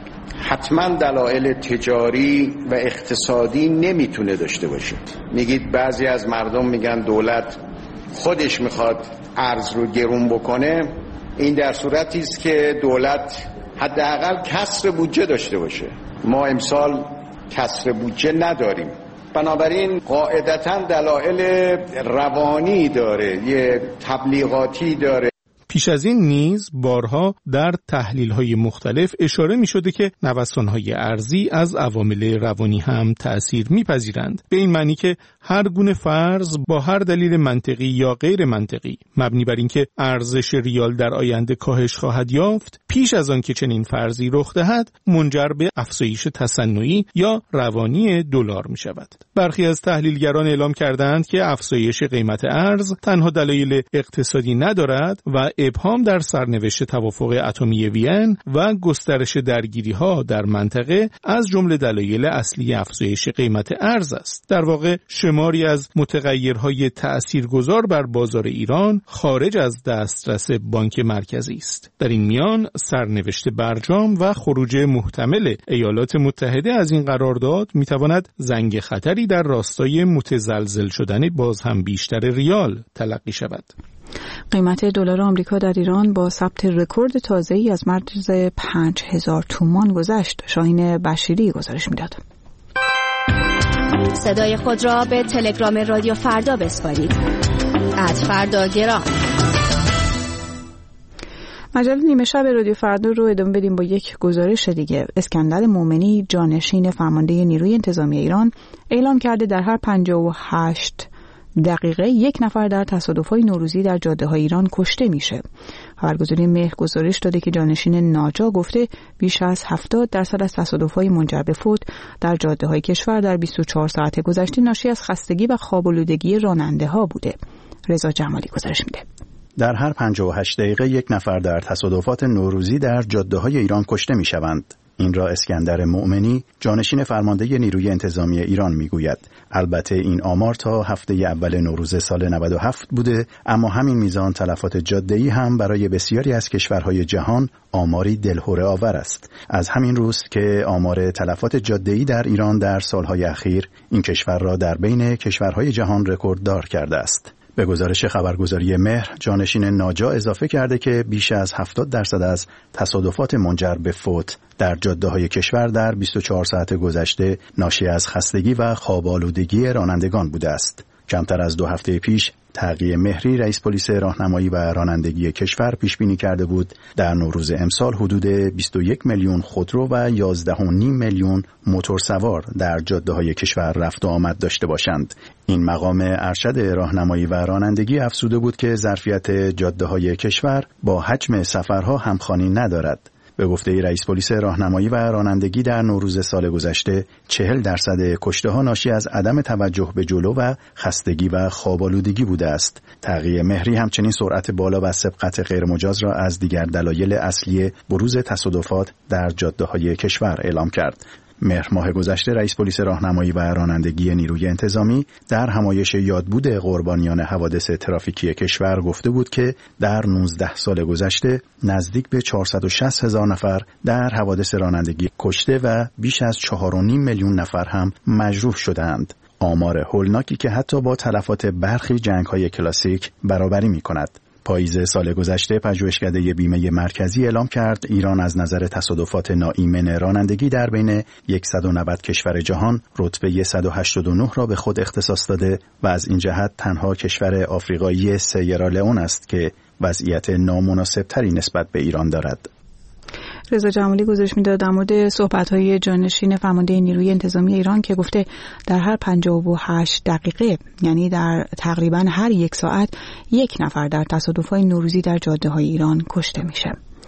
حتما دلایل تجاری و اقتصادی نمیتونه داشته باشه. میگید بعضی از مردم میگن دولت خودش میخواد ارز رو گرون بکنه. این در صورتی است که دولت حداقل کسر بودجه داشته باشه. ما امسال کسر بودجه نداریم، بنابراین قاعدتاً دلایل روانی داره، یه تبلیغاتی داره. پیش از این نیز بارها در تحلیل‌های مختلف اشاره می‌شده که نوسان‌های ارزی از عوامل روانی هم تأثیر می‌پذیرند، به این معنی که هر گونه فرض با هر دلیل منطقی یا غیر منطقی مبنی بر اینکه ارزش ریال در آینده کاهش خواهد یافت، پیش از آن که چنین فرضی رخ دهد منجر به افزایش تصنعی یا روانی دلار می‌شود. برخی از تحلیلگران اعلام کردند که افزایش قیمت ارز تنها دلایل اقتصادی ندارد و ابهام در سرنوشت توافق اتمی وین و گسترش درگیری‌ها در منطقه از جمله دلایل اصلی افزایش قیمت ارز است. در واقع شماری از متغیرهای تأثیرگذار بر بازار ایران خارج از دسترس بانک مرکزی است. در این میان سرنوشت برجام و خروج محتمل ایالات متحده از این قرارداد میتواند زنگ خطری در راستای متزلزل شدن باز هم بیشتر ریال تلقی شود. قیمت دلار آمریکا در ایران با ثبت رکورد تازه‌ای از مرز 5000 تومان گذشت. شاهین بشیری گزارش میداد. صدای خود را به تلگرام رادیو فردا بسپارید. @فرداگرام. مجله نیمه شب رادیو فردا رو ادامه بدیم با یک گزارش دیگه. اسکندر مومنی جانشین فرمانده نیروی انتظامی ایران اعلام کرده در هر 58 دقیقه 1 نفر در تصادف‌های نوروزی در جاده‌های ایران کشته میشه. خبرگزاری مهر گزارش داده که جانشین ناجا گفته بیش از 70% از تصادف‌های منجر به فوت در جاده‌های کشور در 24 ساعت گذشته ناشی از خستگی و خواب‌آلودگی راننده‌ها بوده. رضا جمالی گزارش میده. در هر 58 دقیقه 1 نفر در تصادفات نوروزی در جاده‌های ایران کشته می‌شوند. این را اسکندر مؤمنی، جانشین فرمانده نیروی انتظامی ایران میگوید. البته این آمار تا هفته اول نوروز سال 97 بوده، اما همین میزان تلفات جاده‌ای هم برای بسیاری از کشورهای جهان آماری دلهره آور است. از همین روست که آمار تلفات جاده‌ای در ایران در سالهای اخیر این کشور را در بین کشورهای جهان رکورددار کرده است. به گزارش خبرگزاری مهر، جانشین ناجا اضافه کرده که بیش از 70% از تصادفات منجر به فوت در جاده‌های کشور در 24 ساعت گذشته ناشی از خستگی و خواب‌آلودگی رانندگان بوده است. کمتر از 2 هفته پیش تقی مهری رئیس پلیس راهنمایی و رانندگی کشور پیش بینی کرده بود در نوروز امسال حدود 21 میلیون خودرو و 11.5 میلیون موتورسوار در جاده‌های کشور رفت و آمد داشته باشند. این مقام ارشد راهنمایی و رانندگی افزوده بود که ظرفیت جاده‌های کشور با حجم سفرها همخوانی ندارد. به گفته رئیس پلیس راهنمایی و رانندگی در نوروز سال گذشته 40% کشته‌ها ناشی از عدم توجه به جلو و خستگی و خواب‌آلودگی بوده است. تقی مهری همچنین سرعت بالا و سبقت غیرمجاز را از دیگر دلایل اصلی بروز تصادفات در جاده‌های کشور اعلام کرد. مهر ماه گذشته رئیس پلیس راهنمایی و رانندگی نیروی انتظامی در همایش یادبود قربانیان حوادث ترافیکی کشور گفته بود که در 19 سال گذشته نزدیک به 460,000 نفر در حوادث رانندگی کشته و بیش از 4.5 میلیون نفر هم مجروح شدند. آمار هولناکی که حتی با تلفات برخی جنگ‌های کلاسیک برابری می‌کند. پاییز سال گذشته پژوهشکده بیمه مرکزی اعلام کرد ایران از نظر تصادفات ناایمن رانندگی در بین 190 کشور جهان رتبه 189 را به خود اختصاص داده و از این جهت تنها کشور آفریقایی سیرالئون است که وضعیت نامناسبتری نسبت به ایران دارد. رضا جمالی گزارش میداد در مورد صحبت‌های جانشین فرمانده نیروی انتظامی ایران که گفته در هر 58 دقیقه یعنی در تقریباً هر 1 ساعت 1 نفر در تصادف‌های نوروزی در جاده‌های ایران کشته میشه.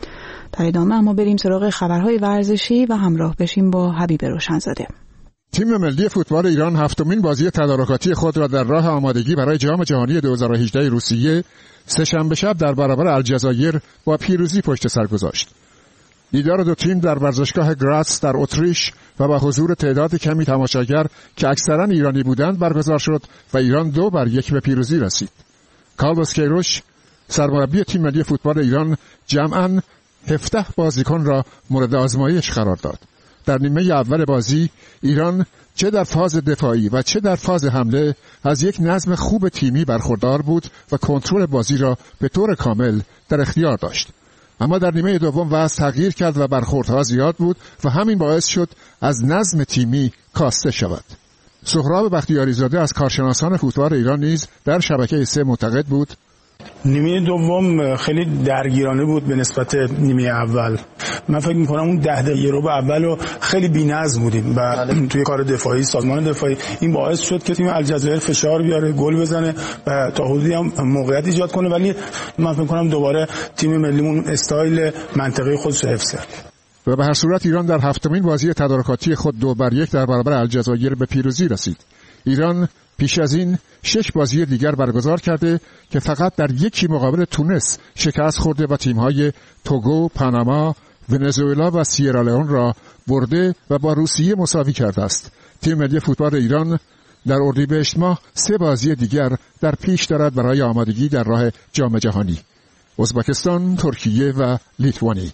در ادامه اما بریم سراغ خبرهای ورزشی و همراه بشیم با حبیب روشنزاده. تیم ملی فوتبال ایران هفتمین بازی تدارکاتی خود را در راه آمادگی برای جام جهانی 2018 روسیه سه‌شنبه شب در برابر الجزایر با پیروزی پشت سر گذاشت. دیدار دو تیم در ورزشگاه گراس در اتریش و با حضور تعداد کمی تماشاگر که اکثرا ایرانی بودند برگزار شد و ایران 2-1 به پیروزی رسید. کارلوس کیروش سرمربی تیم ملی فوتبال ایران جمعاً 17 بازیکن را مورد آزمایش قرار داد. در نیمه اول بازی ایران چه در فاز دفاعی و چه در فاز حمله از یک نظم خوب تیمی برخوردار بود و کنترل بازی را به طور کامل در اختیار داشت. اما در نیمه دوم وضع تغییر کرد و برخوردها زیاد بود و همین باعث شد از نظم تیمی کاسته شود. سهراب بختیاری زاده از کارشناسان فوتبال ایران نیز در شبکه 3 معتقد بود نیمه دوم خیلی درگیرانه بود به نسبت نیمه اول. من فکر می‌کنم اون 10 دقیقه رو به اولو خیلی بی‌نظم بودیم و توی کار دفاعی سازمان دفاعی این باعث شد که تیم الجزایر فشار بیاره، گل بزنه و تا حدودی هم موقعیت ایجاد کنه، ولی من فکر می‌کنم دوباره تیم ملیمون استایل منطقه خودش رو حفظ کرد. و به هر صورت ایران در هفتمین بازی تدارکاتی خود 2-1 در برابر الجزایر به پیروزی رسید. ایران پیش از این 6 بازی دیگر برگزار کرده که فقط در یکی مقابل تونس شکست خورده و تیم‌های توگو، پاناما، ونزوئلا و سیرالئون را برده و با روسیه مساوی کرده است. تیم ملی فوتبال ایران در اردیبهشت ماه 3 بازی دیگر در پیش دارد برای آمادگی در راه جام جهانی: ازبکستان، ترکیه و لیتوانی.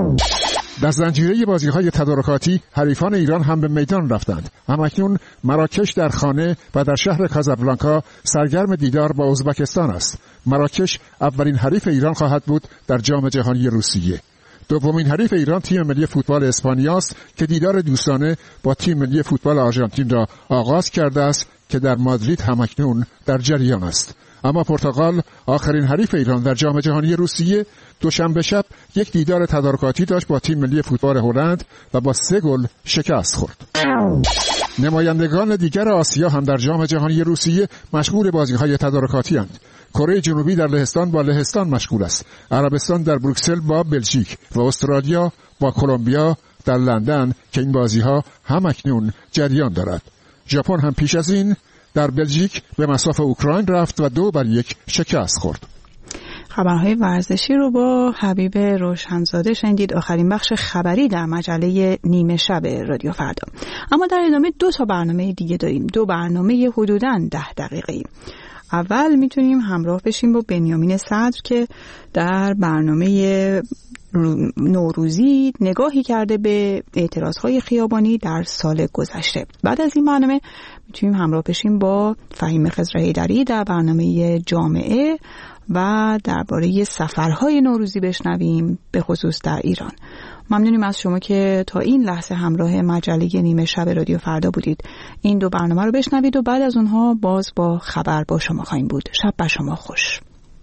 در زنجیره بازی‌های تدارکاتی حریفان ایران هم به میدان رفتند. همکنون مراکش در خانه و در شهر کازابلانکا سرگرم دیدار با ازبکستان است. مراکش اولین حریف ایران خواهد بود در جام جهانی روسیه. دومین حریف ایران تیم ملی فوتبال اسپانیا است که دیدار دوستانه با تیم ملی فوتبال آرژانتین را آغاز کرده است که در مادرید همکنون در جریان است. اما پرتغال آخرین حریف ایران در جام جهانی روسیه دوشنبه شب یک دیدار تدارکاتی داشت با تیم ملی فوتبال هلند و با 3 گل شکست خورد. نمایندگان دیگر آسیا هم در جام جهانی روسیه مشغول بازی‌های تدارکاتی اند. کره جنوبی در لهستان با لهستان مشغول است. عربستان در بروکسل با بلژیک و استرالیا با کلمبیا در لندن که این بازی‌ها هم اکنون جریان دارد. ژاپن هم پیش از این در بلژیک به مصاف اوکراین رفت و 2-1 شکست خورد. خبرهای ورزشی رو با حبیب روشنزاده شنیدید. آخرین بخش خبری در مجله نیمه شب رادیو فردا. اما در ادامه 2 تا برنامه دیگه داریم، 2 برنامه حدوداً 10 دقیقه‌ای. اول میتونیم همراه بشیم با بنیامین صدر که در برنامه نوروزی نگاهی کرده به اعتراضهای خیابانی در سال گذشته. بعد از این برنامه میتونیم همراه بشیم با فهیم خضر حیدری در برنامه جامعه و درباره سفرهای نوروزی بشنویم، به خصوص در ایران. ممنونیم از شما که تا این لحظه همراه مجله نیمه شب رادیو فردا بودید. این 2 برنامه رو بشنوید و بعد از اونها باز با خبر با شما خواهیم بود. شب بر شما خوش.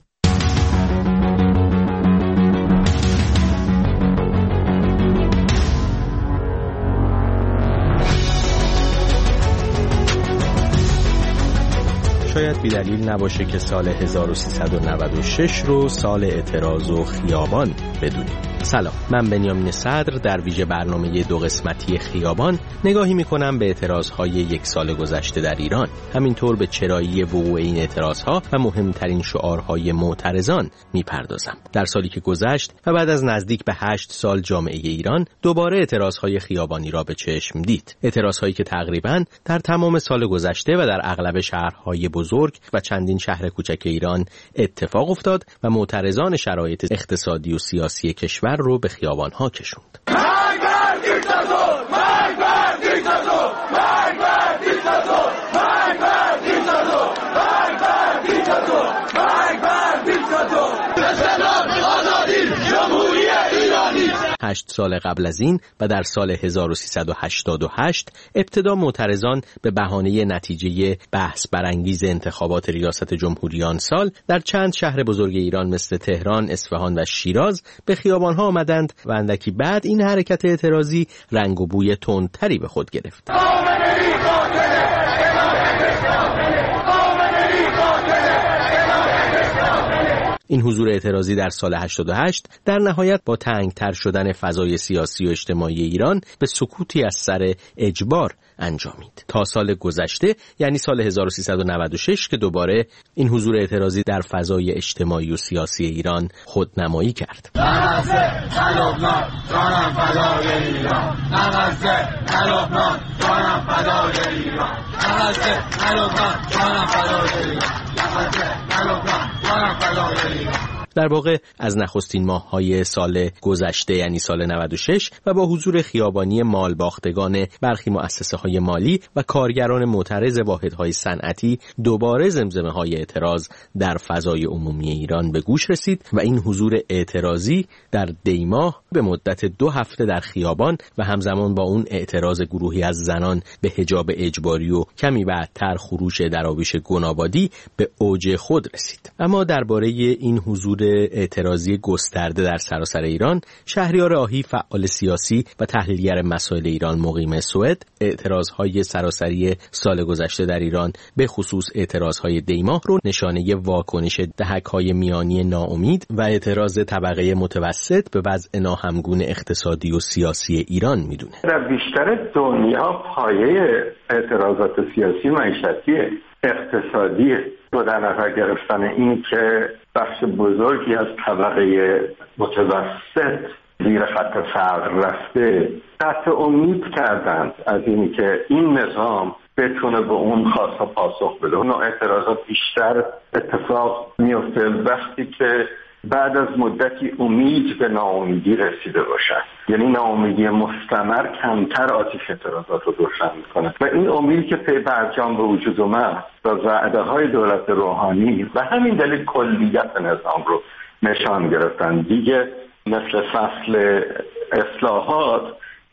شاید بی‌دلیل نباشه که سال 1396 رو سال اعتراض و خیابان بدونیم. سلام، من بنیامین صدر در ویژه برنامه 2 قسمتی خیابان نگاهی میکنم به اعتراضهای 1 سال گذشته در ایران، همینطور به چرایی وقوع این اعتراضها و مهمترین شعارهای معترضان میپردازم. در سالی که گذشت و بعد از نزدیک به 8 سال جامعه ایران دوباره اعتراضهای خیابانی را به چشم دید. اعتراضهایی که تقریباً در تمام سال گذشته و در اغلب شهرهای بزرگ و چندین شهر کوچک ایران اتفاق افتاد و معترضان شرایط اقتصادی و سیاسی کشور رو به خیابان‌ها کشوند. هشت سال قبل از این و در سال 1388 ابتدا معترضان به بهانه نتیجه بحث برانگیز انتخابات ریاست جمهوری آن سال در چند شهر بزرگ ایران مثل تهران، اصفهان و شیراز به خیابان‌ها آمدند و اندکی بعد این حرکت اعتراضی رنگ و بوی تندتری به خود گرفت. این حضور اعتراضی در سال 88 در نهایت با تنگتر شدن فضای سیاسی و اجتماعی ایران به سکوتی از سر اجبار انجامید. تا سال گذشته یعنی سال 1396 که دوباره این حضور اعتراضی در فضای اجتماعی و سیاسی ایران خودنمایی کرد. در واقع از نخستین ماه‌های سال گذشته یعنی سال 96 و با حضور خیابانی مالباختگان برخی مؤسسه‌های مالی و کارگران معترض واحدهای صنعتی دوباره زمزمه‌های اعتراض در فضای عمومی ایران به گوش رسید و این حضور اعتراضی در دیماه به مدت 2 هفته در خیابان و همزمان با اون اعتراض گروهی از زنان به حجاب اجباری و کمی بعدتر خروج درابیش گنابادی به اوج خود رسید. اما درباره این حضور اعتراضی گسترده در سراسر ایران، شهریار آهی فعال سیاسی و تحلیلگر مسائل ایران مقیم سوئد اعتراضهای سراسری سال گذشته در ایران به خصوص اعتراضهای دیماه رو نشانه واکنش دهک‌های میانی ناامید و اعتراض طبقه متوسط به وضع ناهمگون اقتصادی و سیاسی ایران میدونه. در بیشتر دنیا پایه اعتراضات سیاسی معیشتی اقتصادی رو در نظر گرفتن این که بخش بزرگی از طبقه متوسط زیر خط فقر رفته قطع امید کردند از این که این نظام بتونه به اون خواستها پاسخ بده. اون اعتراضات بیشتر اتفاق میفته وقتی که بعد از مدتی امید به ناامیدی رسیده باشد، یعنی ناامیدی مستمر کمتر آتش اعتراضات رو روشن میکنه و این امید که پی برجام به وجود اومد و وعده های دولت روحانی و همین دلیل کلیت نظام رو نشان گرفتن. دیگه مثل فصل اصلاحات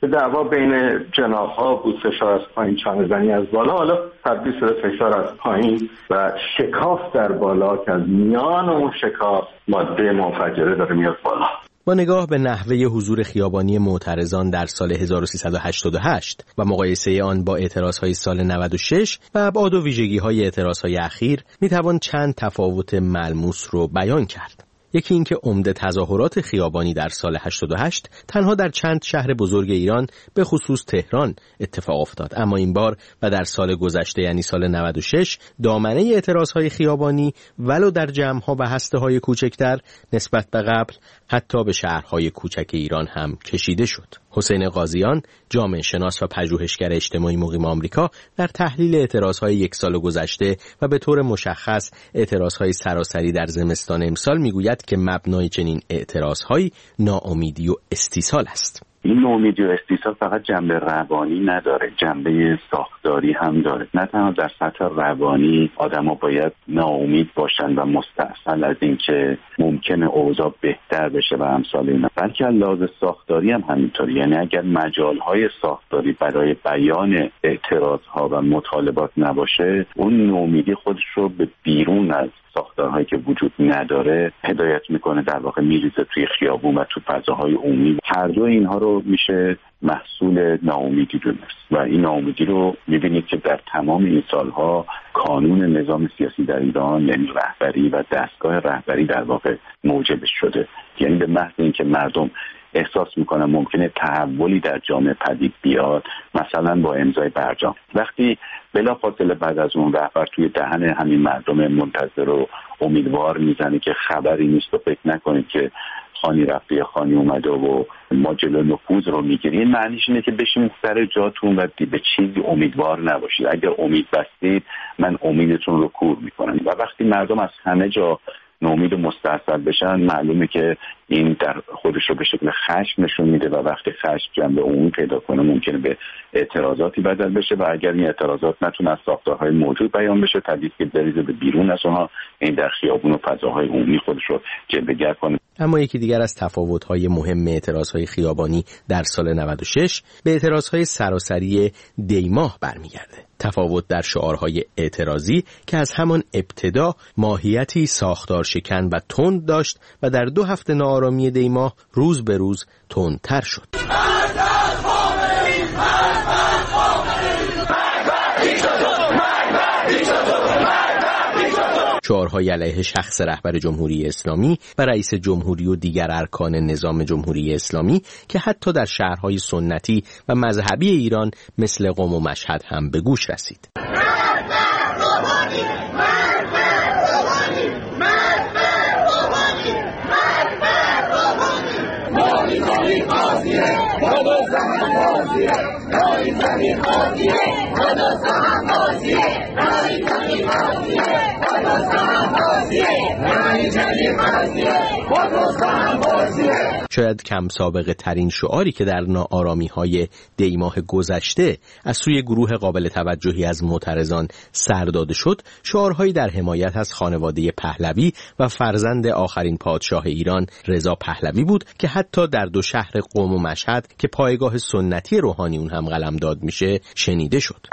دعوا بین جناح‌ها بود، فشار از پایین، چانه‌زنی از بالا، حالا تبدیل شده فشار از پایین و شکاف در بالا که از میان اون شکاف ماده منفجره داره میاد بالا. با نگاه به نحوه حضور خیابانی معترضان در سال 1388 و مقایسه آن با اعتراضهای سال 96 و ابعاد و ویژگی‌های اعتراضهای اخیر میتوان چند تفاوت ملموس رو بیان کرد. یکی این که عمده تظاهرات خیابانی در سال 88 تنها در چند شهر بزرگ ایران به خصوص تهران اتفاق افتاد، اما این بار و در سال گذشته یعنی سال 96 دامنه اعتراضهای خیابانی ولو در جمع‌ها و هسته‌های کوچکتر نسبت به قبل حتی به شهرهای کوچک ایران هم کشیده شد. حسین قاضیان، جامعه شناس و پژوهشگر اجتماعی مقیم آمریکا، در تحلیل اعتراضهای یک سال گذشته و به طور مشخص اعتراضهای سراسری در زمستان امسال میگوید که مبنای چنین اعتراضهایی ناامیدی و استیصال است. این ناامیدی و استیصال فقط جنبه روانی نداره، جنبه ساختاری هم داره. نه تنها در سطح روانی آدم‌ها باید ناامید باشن و مستعصل از اینکه ممکنه اوضاع بهتر بشه و امثال اینا، بلکه لحاظ ساختاری هم همینطوری. یعنی اگر مجال‌های ساختاری برای بیان اعتراض‌ها و مطالبات نباشه، اون ناامیدی خودش رو به بیرون از ساختارهایی که وجود نداره هدایت میکنه، در واقع میریزه توی خیابون و تو فضاهای عمومی. هر دو اینها رو میشه محصول ناامیدی دونست و این ناامیدی رو میبینید که در تمام این سالها کانون نظام سیاسی در ایران، یعنی رهبری و دستگاه رهبری در واقع موجبش شده. یعنی به محض اینکه مردم احساس میکنن ممکنه تحولی در جامعه پدید بیاد، مثلا با امضای برجام، وقتی بلافاصله بعد از اون رهبر توی دهن همین مردم منتظر و امیدوار میزنه که خبری نیست و فکر نکنید که خانی رفته خانی اومده و ما جلو نفوذ رو میگیریم، این معنیش اینه که بشینید سر جاتون و به چیزی امیدوار نباشید. اگر امید بستید من امیدتون رو کور میکنم. و وقتی مردم از همه جا ناامید و مستعصل بشن، معلومه که این در خودش رو به شکل خشم نشون میده و وقتی خشم جنبه عمومی پیدا کنه ممکنه به اعتراضاتی بدل بشه و اگر این اعتراضات نتونه از ساختارهای موجود بیان بشه، طبیعیه که بریزه به بیرون از اونها، این در خیابون و فضاهای عمومی خودش رو جلوه‌گر کنه. اما یکی دیگر از تفاوت‌های مهم اعتراضهای خیابانی در سال 96 به اعتراضهای سراسری دیماه برمیگرده. تفاوت در شعارهای اعتراضی که از همان ابتدا ماهیتی ساختار شکن و تند داشت و در 2 هفته ناآرامی دیماه روز به روز تندتر شد. شعارهای علیه شخص رهبر جمهوری اسلامی و رئیس جمهوری و دیگر ارکان نظام جمهوری اسلامی که حتی در شهرهای سنتی و مذهبی ایران مثل قم و مشهد هم به گوش رسید. شاید کم سابقه ترین شعاری که در ناآرامی های دیماه گذشته از سوی گروه قابل توجهی از معترضان سر داده شد، شعارهایی در حمایت از خانواده پهلوی و فرزند آخرین پادشاه ایران رضا پهلوی بود که حتی در 2 شهر قم و مشهد که پایگاه سنتی روحانی اون هم قلمداد میشه شنیده شد.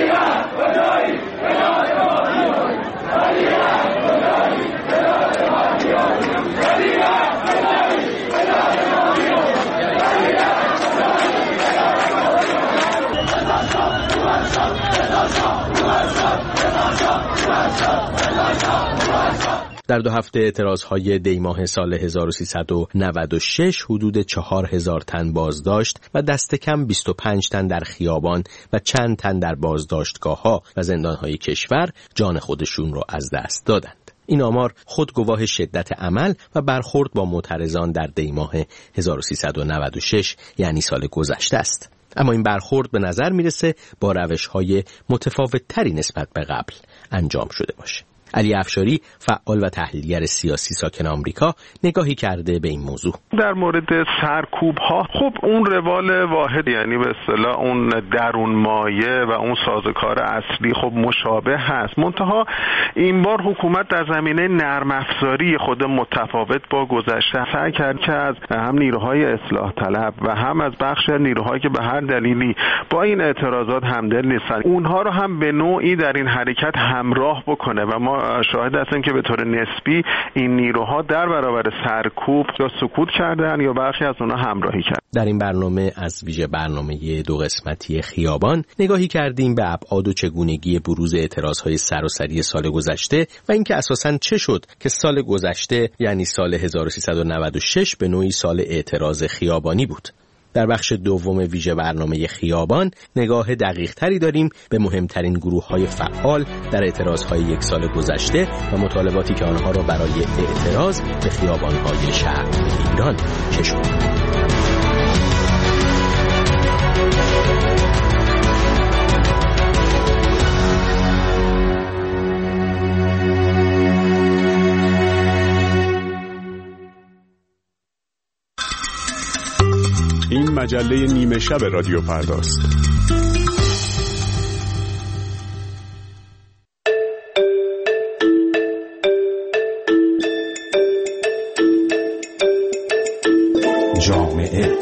در 2 هفته اعتراضهای دیماه سال 1396 حدود 4000 تن بازداشت و دست کم 25 تن در خیابان و چند تن در بازداشتگاه‌ها و زندان‌های کشور جان خودشون رو از دست دادند. این آمار خود گواه شدت عمل و برخورد با معترضان در دیماه 1396 یعنی سال گذشته است. اما این برخورد به نظر میرسه با روش‌های متفاوت‌تری نسبت به قبل انجام شده باشه. علی افشاری، فعال و تحلیلگر سیاسی ساکن آمریکا، نگاهی کرده به این موضوع. در مورد سرکوب‌ها، خب اون روال واحد، یعنی به اصطلاح اون درون مایه و اون سازوکار اصلی خب مشابه هست، منتها این بار حکومت در زمینه نرم افزاری خود متفاوت با گذشته سعی کرد که از هم نیروهای اصلاح طلب و هم از بخش نیروهایی که به هر دلیلی با این اعتراضات همدل نیستن، اونها رو هم به نوعی در این حرکت همراه بکنه و ما شاهد هستیم که به طور نسبی این نیروها در برابر سرکوب یا سکوت کردن یا برخی از اونها همراهی کردن. در این برنامه از ویژه برنامه 2 قسمتی خیابان نگاهی کردیم به ابعاد و چگونگی بروز اعتراضهای سراسری سال گذشته و اینکه اساساً چه شد که سال گذشته یعنی سال 1396 به نوعی سال اعتراض خیابانی بود. در بخش دوم ویژه برنامه خیابان نگاه دقیق تری داریم به مهمترین گروه‌های فعال در اعتراضهای یک سال گذشته و مطالباتی که آنها را برای اعتراض به خیابان‌های شهر ایران کشاند. این مجله نیمه شب رادیو فرداست. جامعه.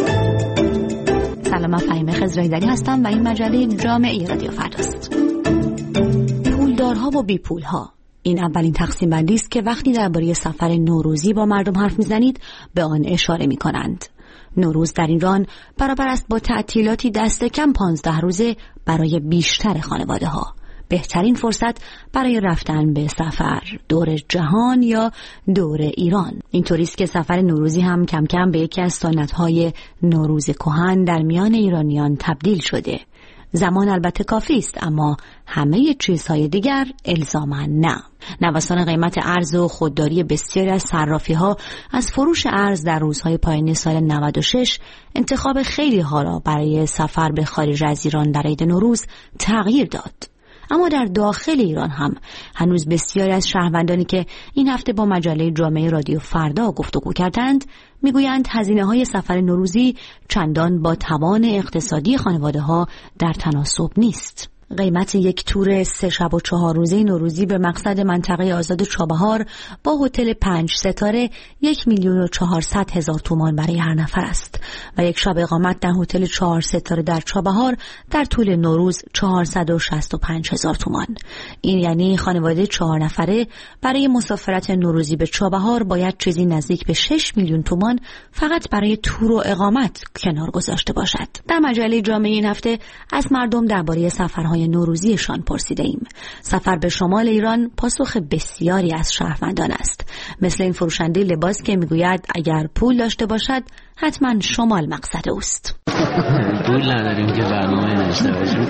سلام، من فهیمه خضرایی‌دری هستم و این مجله جامعه رادیو فرداست. پولدارها و بی پولها، این اولین تقسیم بندی است که وقتی درباره سفر نوروزی با مردم حرف میزنید به آن اشاره میکنند. نوروز در ایران برابر است با تعطیلاتی دست کم 15 روزه برای بیشتر خانواده ها. بهترین فرصت برای رفتن به سفر، دور جهان یا دور ایران. اینطوری است که سفر نوروزی هم کم کم به یکی از سنت‌های نوروز کهن در میان ایرانیان تبدیل شده. زمان البته کافی است، اما همه چیزهای دیگر الزاماً نه. نوسان قیمت ارز و خودداری بسیاری از صرافی‌ها از فروش ارز در روزهای پایانی سال 96 انتخاب خیلی ها را برای سفر به خارج از ایران در عید نوروز تغییر داد. اما در داخل ایران هم هنوز بسیاری از شهروندانی که این هفته با مجله جامعه رادیو فردا گفتگو کردند میگویند هزینه‌های سفر نوروزی چندان با توان اقتصادی خانواده‌ها در تناسب نیست. قیمت یک تور 3 شب و 4 روزه نوروزی به مقصد منطقه آزاد چابهار با هتل 5 ستاره 1,400,000 تومان برای هر نفر است و یک شب اقامت در هتل 4 ستاره در چابهار در طول نوروز 465,000 تومان. این یعنی خانواده 4 نفره برای مسافرت نوروزی به چابهار باید چیزی نزدیک به 6 میلیون تومان فقط برای تور و اقامت کنار گذاشته باشد. در مجله جامعه این هفته از مردم درباره سفرهای نوروزیشان پرسیده ایم. سفر به شمال ایران پاسخ بسیاری از شهروندان است، مثل این فروشنده لباس که میگوید اگر پول داشته باشد حتما شمال مقصد اوست. پول نداریم که برنامه داشته باشیم.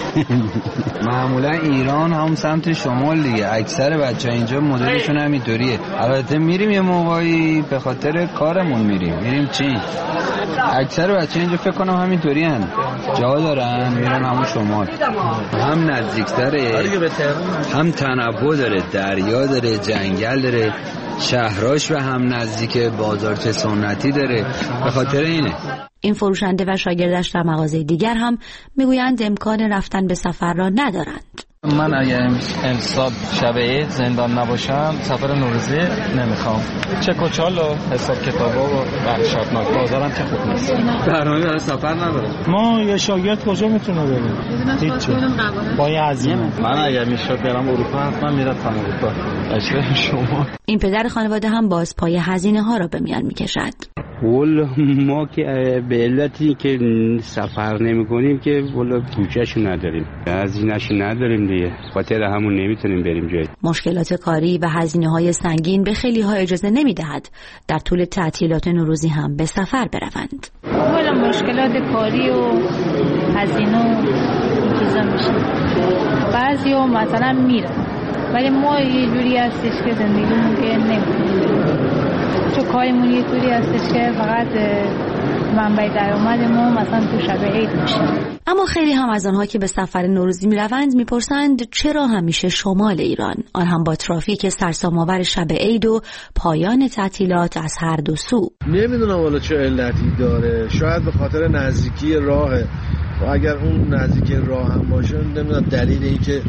معمولا ایران هم سمت شمال دیگه، اکثر بچه‌ها اینجا مدلشون همینطوریه. البته میریم یه موقعی به خاطر کارمون میریم چی؟ اکثر بچه‌ها اینجا فکر کنم همینطوری ان، جا دارن میرن همون شمال. هم نزدیکتره، هم تنوع داره، دریا داره، جنگل داره، شهراش به هم نزدیک، بازارچه سنتی داره، به خاطر اینه. این فروشنده و شاگردش در مغازه دیگر هم میگویند امکان رفتن به سفر را ندارند. من اگر امسال شب عید زندان نباشم سفر نوروزی نمیخوام. چک و چال و حساب کتابا و وحشتناک، بازارم که خوب نیست. برنامه برای سفر ندارم. ما یه شاگرد کجا میتونه بریم؟ هیچ. با یه هزینه. من اگر میشد برم اروپا حتما میرفتم اروپا. اجازه شما. این پدر خانواده هم باز پای هزینه ها را به میان میکشد. ول ما که به علتی که سفر نمی کنیم که ول پوچه‌شو نداریم، هزینه‌شو نداریم دیگه، خاطر همون نمیتونیم بریم جایی. مشکلات کاری و هزینه‌های سنگین به خیلی ها اجازه نمیدهد در طول تعطیلات نوروزی هم به سفر بروند. والا مشکلات کاری و هزینه و چیزا میشه. بعضیا مثلا میرن ولی ما یه جوری هستش که زندگیمون که نمی‌کنیم، چون کارمون یه طوری هستش که فقط منبع درآمد ما مثلا تو شب عید میشه. اما خیلی هم از آنها که به سفر نوروزی میروند میپرسند چرا همیشه شمال ایران، آن هم با ترافیک سرسام‌آور شب عید و پایان تعطیلات از هر دو سو؟ نمیدونم والا چه علتی داره، شاید به خاطر نزدیکی راهه و اگر اون نزدیکی راه هم باشه نمیدونم دلیل این که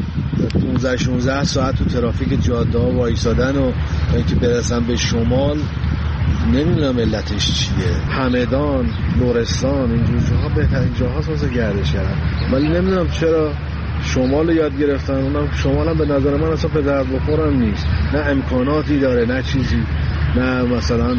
15-16 ساعت تو ترافیک جاده ها وایسادن و اینکه برسن به شمال نمیدونم علتش چیه. همدان، لرستان اینجور جاها بهترین جاهاست واسه گردش کردن، ولی نمیدونم چرا شمال یاد گرفتن. اونم شمال هم به نظر من اصلا به درد بخورم نیست، نه امکاناتی داره نه چیزی، نه مثلا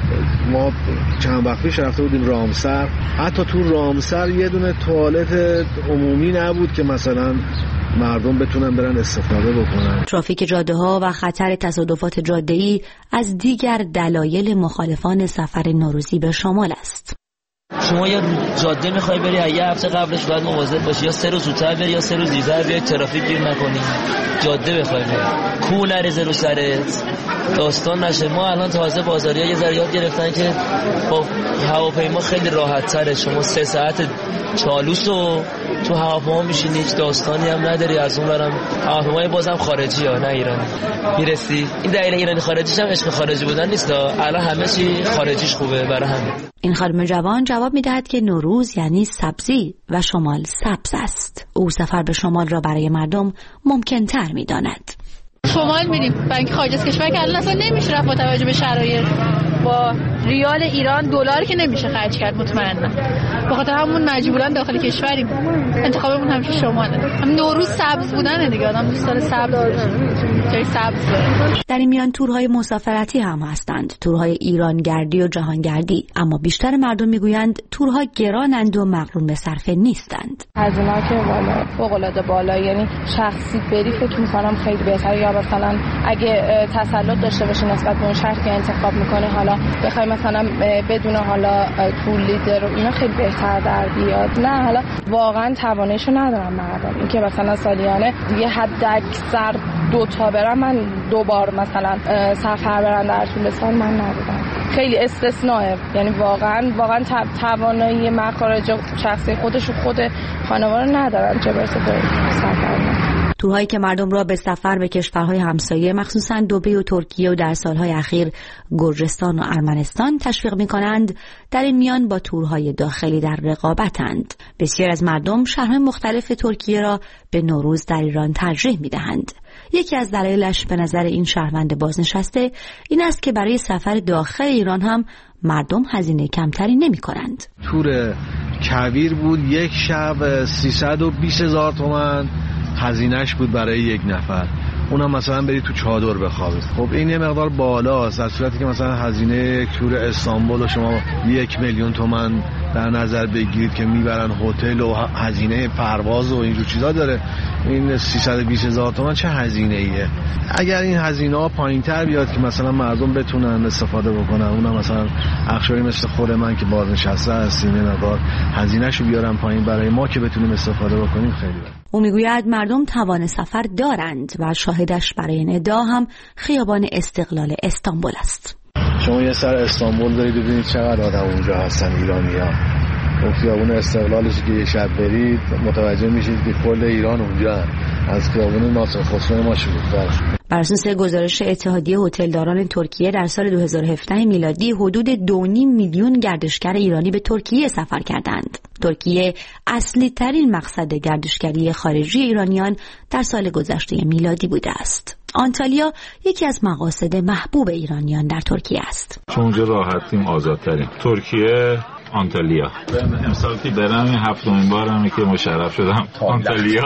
ما چند وقت پیش رفته بودیم رامسر، حتی تو رامسر یه دونه توالت عمومی نبود که مثلا مردم بتونن برن استفاده بکنن. ترافیک جاده ها و خطر تصادفات جاده‌ای از دیگر دلایل مخالفان سفر نوروزی به شمال است. شما یا جاده میخوای بری یه هفته قبلش باید مواظب باشی، یا 3 روز زودتر بری یا 3 روز دیرتر بیای، ترافیک گیر نکنی، جاده بخوای بری، کو نریزه رو سرت، داستان نشه. ما الان تازه بازاری‌ها یه ذره یاد گرفتن که با هواپیما خیلی راحت تره، شما 3 ساعت چالوس و تو هواپیما میشینی، هیچ داستانی هم نداری. از اون برم هواپیمای بازم خارجی ها نه ایرانی میرسی. این دلیل ایرانی خارجیش هم عشق خارجی بودن نیست، الان همه چی خارجیش خوبه. برای همین این خانم جوان جواب میدهد که نوروز یعنی سبزی و شمال سبز است. او سفر به شمال را برای مردم ممکن تر میداند. شمال میریم بانک خارج از کشور که الان اصلا نمیشه رفت با توجه به شرایط، با ریال ایران دلار که نمیشه خرج کرد مطمئنا، به خاطر همون مجبورن داخل کشوریم، انتخابمون همیشه شماله. هم نوروز سبز بودنه دیگه، آدم دوست داره سبز باشه، جای سبز داره. در این میان تورهای مسافرتی هم هستند، تورهای ایرانگردی و جهانگردی، اما بیشتر مردم میگویند تورها گرانند و مقرون به صرفه نیستند. هزینه‌ها که بالا، فوق‌العاده بالا، یعنی شخصی بری فکر می‌کنم خیلی بهتره، یا مثلا اگه تسلط داشته باشی نسبت به اون شهر که انتخاب می‌کنی، حالا بخوای مثلا بدون حالا تور لیدر و اینا خیلی بهتر در بیاد. نه حالا واقعا تواناییشو ندارم مردم، این که مثلا سالیانه یه حد اکثر 2 تا برم، من 2 بار مثلا سفر برم در طول سال من ندیدم، خیلی استثنائه. یعنی واقعا توانایی مخارج شخصی خودش و خود خانواده ندارن چه برسه به سفر. تورهایی که مردم را به سفر به کشورهای همسایه مخصوصاً دبی و ترکیه و در سالهای اخیر گرجستان و ارمنستان تشویق می‌کنند، در این میان با تورهای داخلی در رقابتند. بسیار از مردم شهرهای مختلف ترکیه را به نوروز در ایران ترجیح می‌دهند. یکی از دلایلش به نظر این شهروند بازنشسته این است که برای سفر داخل ایران هم مردم هزینه کمتری نمی‌کنند. تور کویر بود، یک شب 320,000 تومان هزینهش بود برای یک نفر، اونم مثلا بری تو چادر بخوابی. خب این یه مقدار بالاست، در صورتی که مثلا هزینه یک تور استانبول شما 1,000,000 تومان در نظر بگیرید که میبرن هتل و هزینه پرواز و اینجور چیزا داره، این 320,000 تومان چه هزینه ایه؟ اگر این هزینه ها پایین تر بیاد که مثلا مردم بتونن استفاده بکنن، اونم مثلا اخشاری مثل خود من که بازنشسته هستیم یه مقدار هزینه‌شو بیارن پایین برای ما که بتونیم استفاده بکنیم خیلی بهتره. او میگوید مردم توان سفر دارند و شاهدش برای این ادعا هم خیابان استقلال استانبول است. شما یه سر استانبول برید ببینید چقدر آدم اونجا هستن ایرانی‌ها. اون خیابون استقلالش که یه شب برید متوجه میشید که کل ایران اونجا از خیابون ناصر خسرو ما شروع شده. بر اساس گزارش اتحادیه هتلداران ترکیه در سال 2017 میلادی حدود 2.5 میلیون گردشگر ایرانی به ترکیه سفر کردند. ترکیه اصلی ترین مقصد گردشگری خارجی ایرانیان در سال گذشته میلادی بوده است. آنتالیا یکی از مقاصد محبوب ایرانیان در ترکیه است. چون اونجا راحتیم، آزادتریم. ترکیه، آنتالیا. امسال که برم 7مین بارمه که مشرف شدم آنتالیا.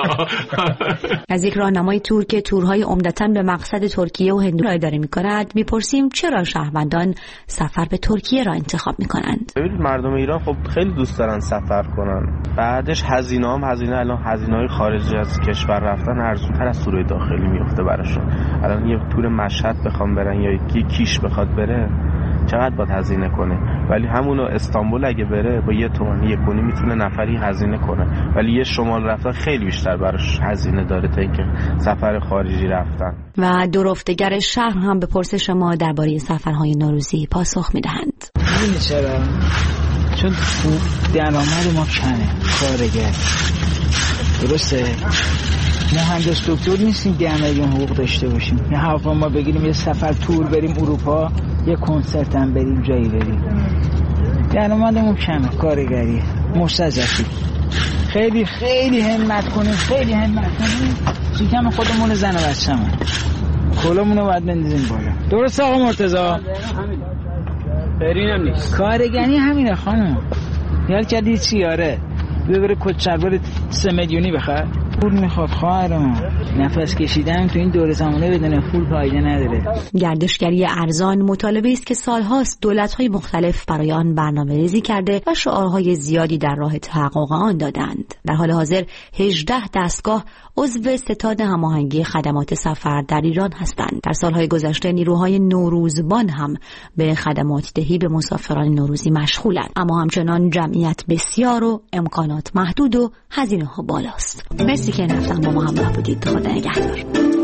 از یک راهنمای تور که تورهای عمدتاً به مقصد ترکیه و هندو را اداره می‌کند می‌پرسیم چرا شهروندان سفر به ترکیه را انتخاب می‌کنند. ببینید مردم ایران خب خیلی دوست دارن سفر کنن. بعدش الان هزینه‌های خارج از کشور رفتن ارزان‌تر از تورهای داخلی میفته براشون. الان یه تور مشهد بخوام برن یا یکی کیش بخواد بره چقدر باید هزینه کنه، ولی همونو استانبول اگه بره با 1 تومن 1.5 میتونه نفری هزینه کنه، ولی یه شمال رفتن خیلی بیشتر براش هزینه داره تا اینکه سفر خارجی رفتن. و دورفتگر شهر هم به پرسش ما درباره سفرهای نوروزی پاسخ میدهند. چرا چون درآمد ما کمه، کارگر درسته. مهندس دکتر نیستیم 10 میلیون حقوق داشته باشیم، یه هواپیما بگیریم یه سفر تور بریم اروپا، یه کنسرت هم بریم جایی بریم. درآمدمون کمه، کارگری مستضعفی. خیلی خیلی همت کنیم، خیلی همت کنیم، شکم خودمون زن و بچه‌مون کلامونو باید بندازیم بالا. درست آقا مرتضی؟ برینم نیست. کارگری همینه خانم. یال کردی چیاره؟ ببره کچلوار 3 میلیونی بخره. پول میخواد خواهرم. نفس کشیدن تو این دور زمانه بدون پول فایده نداره. گردشگری ارزان مطالبه است که سالهاست دولت‌های مختلف برای آن برنامه‌ریزی کرده و شعارهای زیادی در راه تحقق آن دادند. در حال حاضر 18 دستگاه عضو ستاد هماهنگی خدمات سفر در ایران هستند. در سالهای گذشته نیروهای نوروزبان هم به خدمات دهی به مسافران نوروزی مشغولند، اما همچنان جمعیت بسیار و امکانات محدود و هزینه‌ها بالاست. مرسی که رفتن با ما همراه بودید. خدا نگهدار.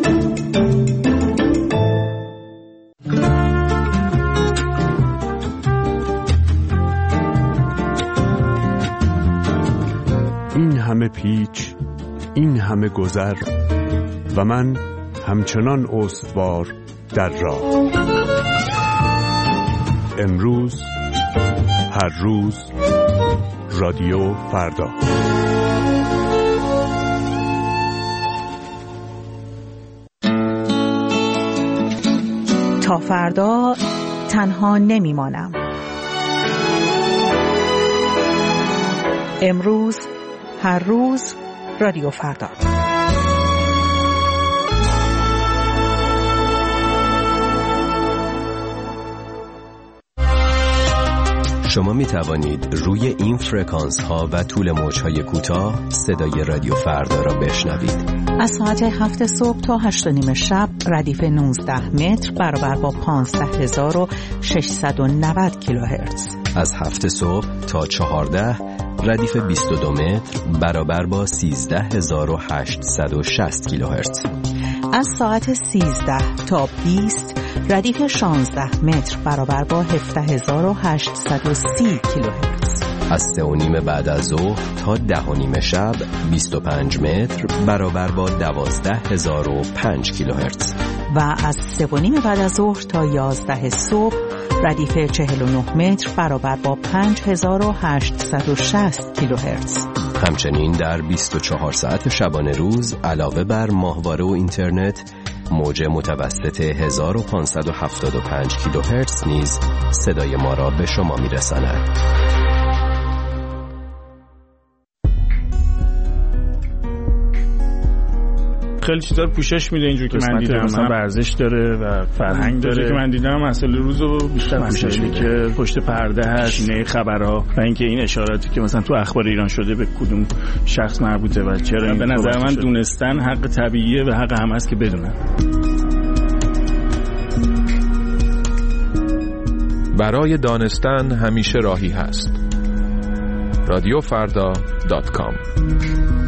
این همه پیچ، این همه گذر و من همچنان استوار در راه. امروز، هر روز، رادیو فردا. تا فردا تنها نمیمانم. امروز، هر روز، رادیو فردا. شما می توانید روی این فرکانس ها و طول موج های کوتاه صدای رادیو فردا را بشنوید. از ساعت 7 صبح تا 8:30 شب ردیف 19 متر برابر با 15690 کیلوهرتز. از 7 صبح تا 14 ردیف 22 متر برابر با 13860 کیلوهرتز. از ساعت 13 تا 20 ردیف 16 متر برابر با 17830 کیلوهرتز. از 3:30 بعد از ظهر تا 10:30 شب 25 متر برابر با 12005 کیلوهرتز. و از 3:30 بعد از ظهر تا 11 صبح ردیف 49 متر برابر با 5860 کیلوهرتز. همچنین در 24 ساعت شبانه روز علاوه بر ماهواره و اینترنت، موج متوسط 1575 کیلوهرتز نیز صدای ما را به شما میرساند. خیلی چیزا رو پوشش میده اینجوری که من دیدم، مثلا ورزش داره و فرهنگ داره که من دیدم. مسئله روزو بیشتر پوشش میده که پشت پرده هست، نه خبرها و اینکه این اشاراتی که مثلا تو اخبار ایران شده به کدوم شخص مربوطه و چرا. به نظر من دونستن حق طبیعیه و حق هم هست که بدونن. برای دانستن همیشه راهی هست. رادیوفردا.com